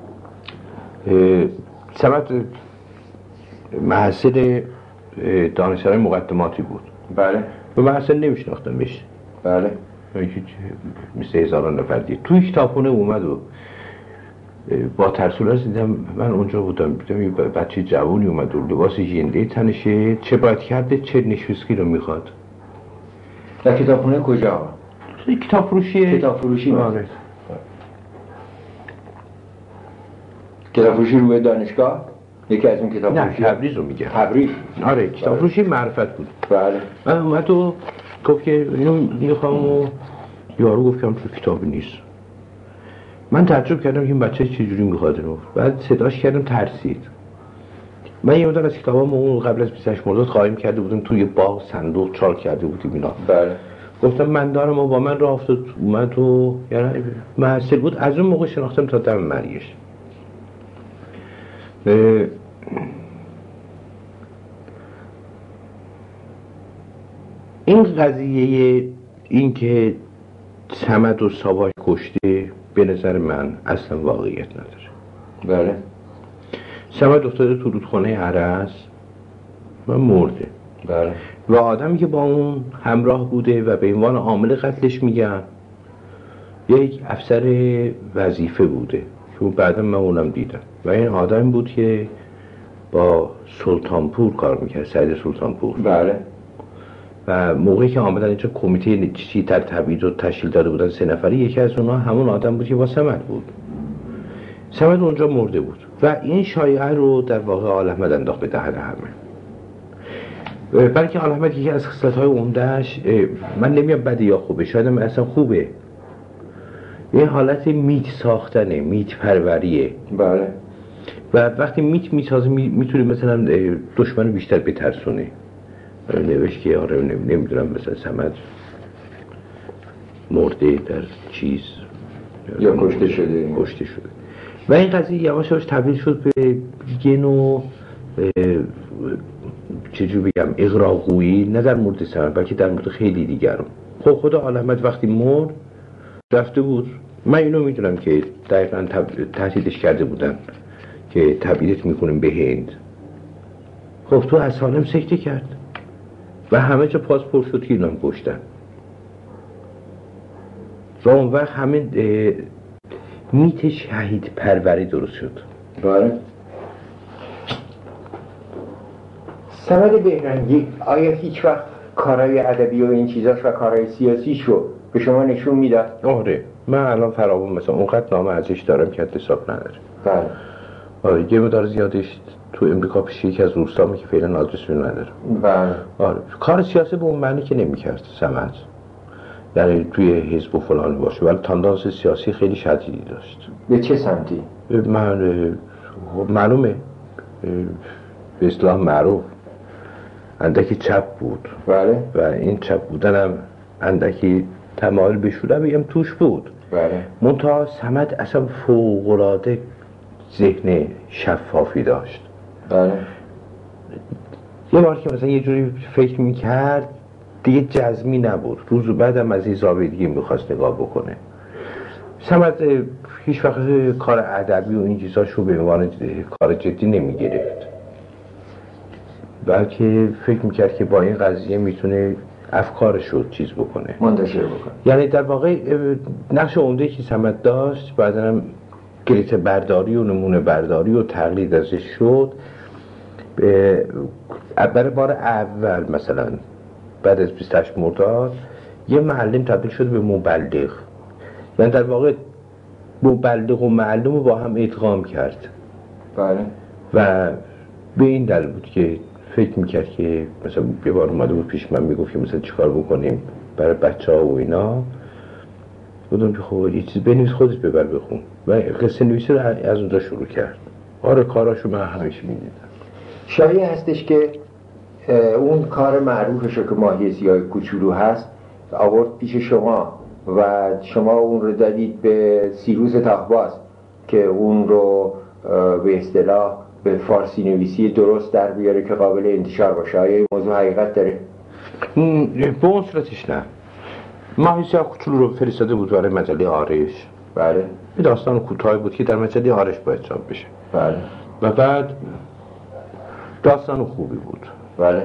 Speaker 2: صمد محصل دانشگاه مقدماتی بود.
Speaker 1: بله.
Speaker 2: و من اصلا نمیشناختمش.
Speaker 1: بله.
Speaker 2: مثل هزاران نفر دید. توی کتابخونه اومد و با ترسول دیدم من اونجا بودم، دیدم یه بچه جوانی اومد و لباس ژنده تنشه، چه باید کرده چه نشوسکی رو میخواد.
Speaker 1: در کتابخونه کجا؟
Speaker 2: کتاب فروشی.
Speaker 1: کتاب فروشی
Speaker 2: آره.
Speaker 1: کتاب فروشی روی دانشگاه؟ یکی از اون کتاب فروشی؟
Speaker 2: نه تبریز رو میگه.
Speaker 1: تبریز؟
Speaker 2: آره کتاب فروشی معرفت بود.
Speaker 1: بله.
Speaker 2: من اومد و گفت که اینو میخوام و یارو گفت که هم تو کتاب نیست. من تعجب کردم که این بچه چجوری میخواد رو. بعد صداش کردم ترسید. من یه مدار از کتابام اون قبل از بیست و هشت مرداد قایم کرده بودم توی باغ صندوق چال کرده بودیم اینا.
Speaker 1: بله.
Speaker 2: گفتم من دارم و با من راه افتاد اومد و یعنی محصل بود. از اون موقع شناختم تا دم مرگش. این قضیه این که صمد و ساواک کشته به نظر من اصلا واقعیت نداره.
Speaker 1: بله.
Speaker 2: صمد افتاده تو رودخانه عرس و مرده.
Speaker 1: بله.
Speaker 2: و آدمی که با اون همراه بوده و به عنوان عامل قتلش میگن یک افسر وظیفه بوده که بعدا من اونم دیدم و این آدم بود که با سلطانپور کار میکرد، سعید سلطانپور.
Speaker 1: بله.
Speaker 2: و موقعی که آمدن اینجا کمیته چیزی تر تبعید رو تشکیل داده بودن سه نفری، یکی از اونها همون آدم بود که با صمد بود. صمد اونجا مرده بود و این شایعه رو در واقع آل احمد انداخت به دهن همه. بلکه آل احمد یکی از خصلت‌های عمده‌اش، من نمیام بده یا خوبه، شاید هم اصلا خوبه، یه حالت میت ساختنه، میت پروریه.
Speaker 1: بله.
Speaker 2: و وقتی میت میسازه میتونه مثلا دشمن بیشتر بترسونه. نوشت که آره نمیدونم مثلا صمد مرده در چیز
Speaker 1: یا کشته شده
Speaker 2: کشته شده و این قضیه یواش یواش تبدیل شد به یه نوع چجور بگم اغراقگویی، نه در مورد صمد بلکه در مورد خیلی دیگر. خب خدا عال احمد وقتی مرد رفته بود، من اینو میدونم که دقیقا تهدیدش کرده بودن که تبعیدت میکنیم به هند. خب تو از سالم سکته کرد و همه جا پاسپورت شد که اینم کشتن و اون وقت همین میت شهید پروری درست شد.
Speaker 1: بله. صمد بهرنگی آیا هیچ وقت کارهای ادبی و این چیزاش و کارهای سیاسیش رو به شما نشون میداد؟
Speaker 2: آره من الان فراوون مثلا اونقدر نامه ازش دارم که حساب نداره.
Speaker 1: بله.
Speaker 2: آره یه مقدار زیادش تو امریکا پیش یکی از روستامی که فعلا آدرس نداره.
Speaker 1: بله.
Speaker 2: آره کار سیاسی به اون معنی که نمی‌کرد صمد، یعنی توی حزب و فلان باشه، ولی تندانس سیاسی خیلی شدیدی داشت.
Speaker 1: به چه سمتی؟
Speaker 2: من معلومه به اصطلاح معروف اندکی چپ بود.
Speaker 1: بله.
Speaker 2: و این چپ بودنم اندکی تمایل به شوره بگم توش بود.
Speaker 1: بله.
Speaker 2: منتها صمد اصلا فوق‌العاده ذهن شفافی داشت.
Speaker 1: بله.
Speaker 2: یه بار که مثلا یه جوری فکر میکرد دیگه جزمی نبود، روز بعدم از این زاویه دیگه میخواست نگاه بکنه. صمد هیچ وقت کار ادبی و این چیزاشو به عنوان کار جدی نمیگرفت، بلکه فکر میکرد که با این قضیه میتونه افکارش رو چیز بکنه،
Speaker 1: منتشر بکنه.
Speaker 2: یعنی در واقع نقش عمده‌ای که صمد داشت بعداً هم گریته برداری و نمونه برداری و تقلید ازش شد. برای بار اول مثلا بعد از بیست و هشت مرداد یه معلم تبدیل شده به مبلغ، یعنی در واقع مبلغ و معلم رو با هم ادغام کرد.
Speaker 1: بله.
Speaker 2: و به این دلیل بود که فکر میکرد که مثلا یه بار اومده بود پیش من میگفت که مثلا چیکار بکنیم برای بچه ها و اینا، بودم که خب یه چیز بنویس خودت ببر بخون و قصه نویسی رو از اونجا شروع کرد. آره کاراشو من همیشه میدیدم.
Speaker 1: شایعه هستش که اون کار معروفش که ماهی سیاه کوچولو هست آورد پیش شما و شما اون رو دادید به سیروس تاخباز که اون رو به اصطلاح به فارسی نویسی درست در بیاره که قابل انتشار باشه. آیا این موضوع حقیقت داره؟
Speaker 2: به اون صورتش نه. ماهی سیاه کوچولو رو فرستاده بود برای مجله آرش.
Speaker 1: بله.
Speaker 2: این داستان کوتاهی بود که در مجله آرش باید چاپ بشه.
Speaker 1: بله.
Speaker 2: و بعد داستان خوبی بود.
Speaker 1: بله.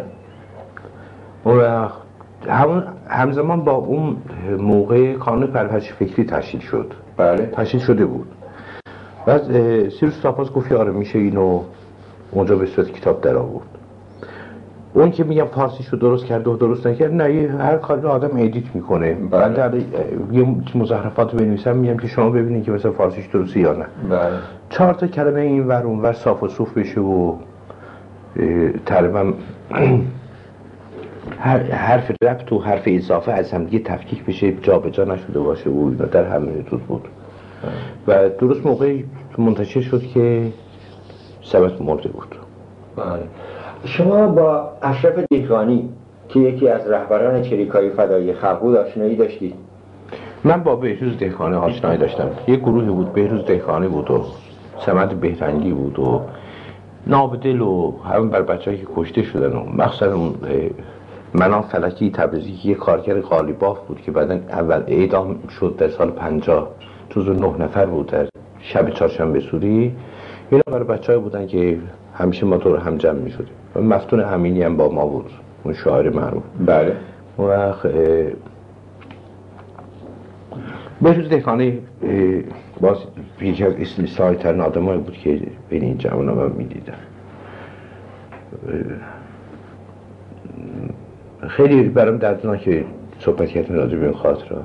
Speaker 2: و همون همزمان با اون موقع کانون پرورش فکری تشکیل شد.
Speaker 1: بله.
Speaker 2: تشکیل شده بود بعد سیروس تاپاس گفت آره میشه اینو اونجا به صورت کتاب در آورد. اون که میگم فارسیشو درست کرد و درست نکرد، نه، هر کاری رو آدم ادیت میکنه. بعد در یه مزخرفات بنویسم میگم که شما ببینید که مثلا فارسیش درسته یا نه.
Speaker 1: بله.
Speaker 2: چهار تا کلمه این ور اون ور صاف و صوف بشه و تقریبا هر حرف ربط و حرف اضافه از هم دیگه تفکیک بشه، جا به جا نشده باشه و اینا در همین حدود بود. و درست موقعی منتشر شد که سمت مرده بود.
Speaker 1: بله. شما با اشرف دهقانی که یکی از رهبران چریکای فدایی خلق بود آشنایی داشتید؟
Speaker 2: من با بهروز دهقانی آشنایی داشتم. یه گروهی بود، بهروز دهقانی بود و سمت بهرنگی بود و نابدل و همین بر بچه‌ای که کشته شدن و مخصوصا اون منام فلکی تبریزی که یه کارگر قالیباف بود که بعدن اول اعدام شد در سال پنجاه، جزو نه نفر بود در شب چهارشنبه سوری. اینا برای بچه‌ای بودن که همیشه ما دور هم جمع می‌شدیم. و مفتون امینی هم با ما بود، اون شاعر معروف.
Speaker 1: بله.
Speaker 2: و بهروز دهقانی باز یکی از اصلاحی ترین آدمایی بود که بین این جوان‌ها من می‌دیدم. خیلی برام دردناکه صحبت کردن راجع به این خاطرات.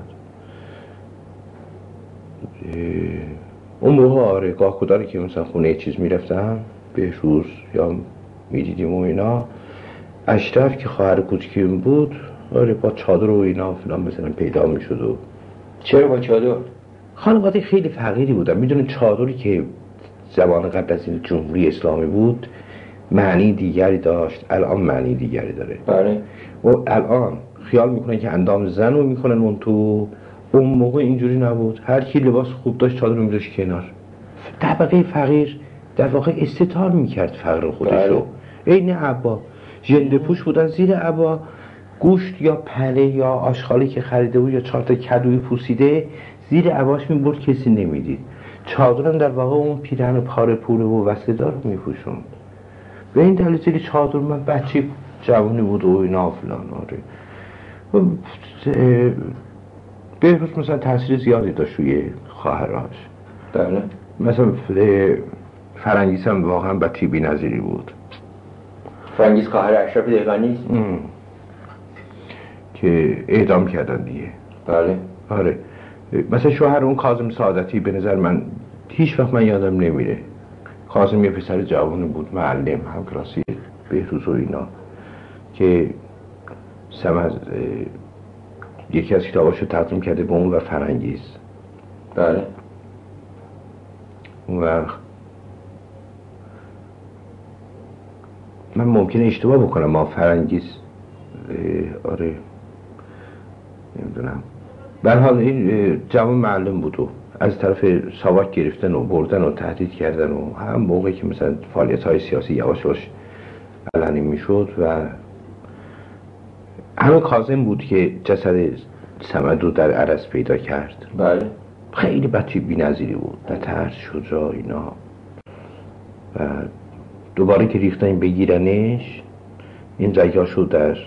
Speaker 2: اون موقع آره گاه کداری که مثلا خونه چیز میرفتم بهروز یا میدیدیم و اینا، اشرف که خواهر کوچکیم بود آره با چادر و اینا فلان مثلا پیدا میشد. و
Speaker 1: چرا با چادر؟
Speaker 2: خانواده خیلی فقیری بودن. میدونید چادری که زمان قبل از این جمهوری اسلامی بود معنی دیگری داشت، الان معنی دیگری داره.
Speaker 1: بله.
Speaker 2: و الان خیال میکنن که اندام زن رو میکنن اون تو، اون موقع اینجوری نبود. هر کی لباس خوب داشت چادر میذاشت کنار. طبقه فقیر در واقع استتار میکرد فقر خودشو. عین عبا ژنده پوش بودن، زیر عبا گوشت یا پله یا آشغالی که خریده بود یا چهار تا کدوی پوسیده زیر عباش میبرد، کسی نمیدید. چادرم در واقع اون پیرهن پاره پوره و وصله‌دار میپوشوند. به این دلیل زیر چادر من بچه جوانی بود و اینا فلان. آره بهروز مثلا تاثیر زیادی داشت روی خواهرهاش.
Speaker 1: بله.
Speaker 2: مثلا فرنگیس هم واقعا بچه بی‌نظیری بود.
Speaker 1: فرنگیس خواهر اشرف دهقانی
Speaker 2: که اعدام کردن دیگه.
Speaker 1: بله.
Speaker 2: آره مثلا شوهر اون کاظم سعادتی به نظر من هیچ وقت من یادم نمیره. کاظم یه پسر جوانی بود، معلم، همکلاسی بهروز و اینا، که سمز یکی از کتاباشو تقدیم کرده به اون و فرنگیز.
Speaker 1: بله.
Speaker 2: اون وقت من ممکنه اشتباه بکنم، ما فرنگیز آره نمیدونم. به هر حال این جوان معلم بود و از طرف ساواک گرفتن و بردن و تهدید کردن و هم موقعی که مثلا فعالیت های سیاسی یواش یواش علنی میشد. و همه کاظم بود که جسد صمد رو در عرس پیدا کرد.
Speaker 1: بله.
Speaker 2: خیلی بچه بی‌نظیری بود، نه ترس شجاع اینا. و دوباره که ریختن بگیرنش، این رگاشو در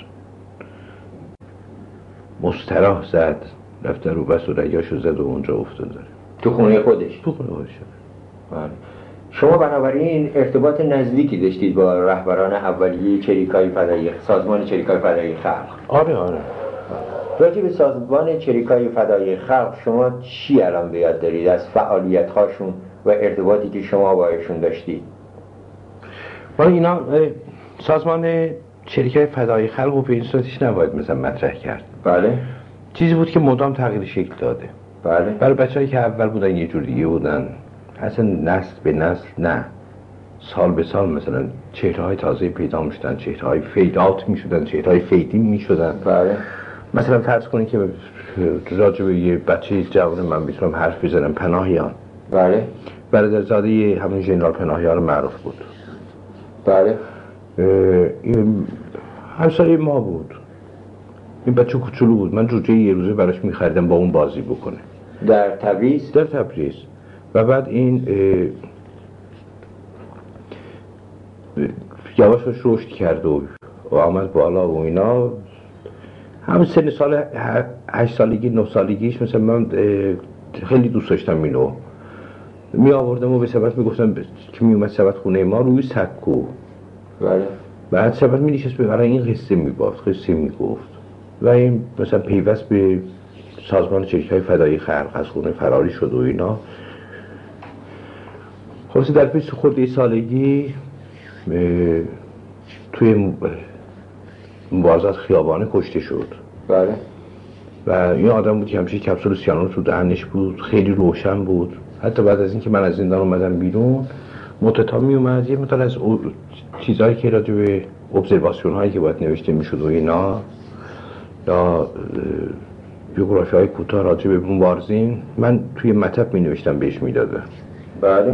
Speaker 2: مستراح زد، رفت رو بس و رگاشو زد و اونجا افتاد داره.
Speaker 1: تو خونه خودش؟
Speaker 2: تو خونه خودش.
Speaker 1: بله. شما بنابراین ارتباط نزدیکی داشتید با رهبران اولیه چریکای فدایی، سازمان چریکای فدایی خلق؟
Speaker 2: آره آره.
Speaker 1: راجع به سازمان چریکای فدایی خلق شما چی الان به یاد دارید از فعالیت هاشون و ارتباطی که شما با ایشون داشتید؟
Speaker 2: ولی اینا سازمان چریکای فدایی خلق و به این صورتش نباید مثلا مطرح کرد.
Speaker 1: بله.
Speaker 2: چیزی بود که مدام تغییر شکل داده.
Speaker 1: بله.
Speaker 2: برای بچه‌ای که اول بودن یه جور دیگه بودن، اصلا نسل به نسل نه، سال به سال مثلا چهره‌های تازه پیدا می‌شدن، چهره‌های فیدات می‌شدن، چهره‌های فیدی می‌شدن.
Speaker 1: بله.
Speaker 2: مثلا فرض کنید که راجع به یه بچه جوان من میتونم حرف بزنم، پناهیان.
Speaker 1: بله.
Speaker 2: برادرزاده همون ژنرال پناهیان معروف بود.
Speaker 1: بله.
Speaker 2: این همسایه ما بود. این بچه کوچولو بود، من جوجه یه روزه براش می‌خریدم با اون بازی بکنه.
Speaker 1: در تبریز؟
Speaker 2: در تبریز. و بعد این یواشش رشد کرد و آمد بالا و اینا. همون سن سال هشت سالگی نه سالگیش مثلا من خیلی دوست داشتم اینو. می آوردم و به ثبت می گفتم که می اومد ثبت خونه ما روی سکو.
Speaker 1: بله.
Speaker 2: بعد ثبت می نشست برای این قصه می بافت، قصه می گفت و این مثلا پیوست به سازمان چریک‌های فدایی خلق از خونه فراری شد و اینا. خلاصه در بیست خورده سالگی توی مبارزات خیابانه کشته شد.
Speaker 1: بله.
Speaker 2: و این آدم بود که همیشه کپسول سیانور تو دهنش بود، خیلی روشن بود. حتی بعد از اینکه من از زندان اومدم بیرون متتا می اومد یه مقدار از چیزهایی که راجع به ابزرواسیون هایی که باید نوشته میشد و اینا یا بیوگرافی های کوتاه راجع به مبارزین من توی مطب می نوشتم بهش میدادم.
Speaker 1: بله.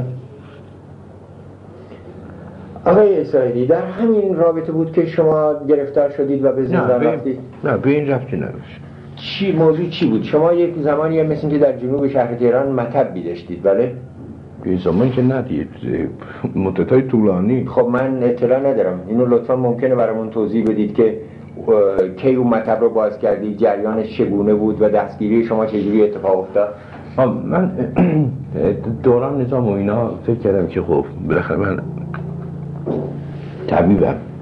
Speaker 1: آقای اسرائیلی در همین رابطه بود که شما گرفتار شدید و به زندان رفتید؟
Speaker 2: نه به این رفتی نداشت.
Speaker 1: چی موضوع چی بود؟ شما یک زمانی هم مثل که در جنوب شهر تهران مطب بیداشتید، بله؟
Speaker 2: این زمان که ندید مدت‌های طولانی.
Speaker 1: خب من اطلاع ندارم، اینو لطفا ممکنه برامون توضیح بدید که کی اون مطب رو باز کردید، جریانش چگونه بود و دستگیری شما چجوری اتفاق افتاد؟
Speaker 2: من دوران نظام و اینا فکر کردم که خب بالاخره من طبیبم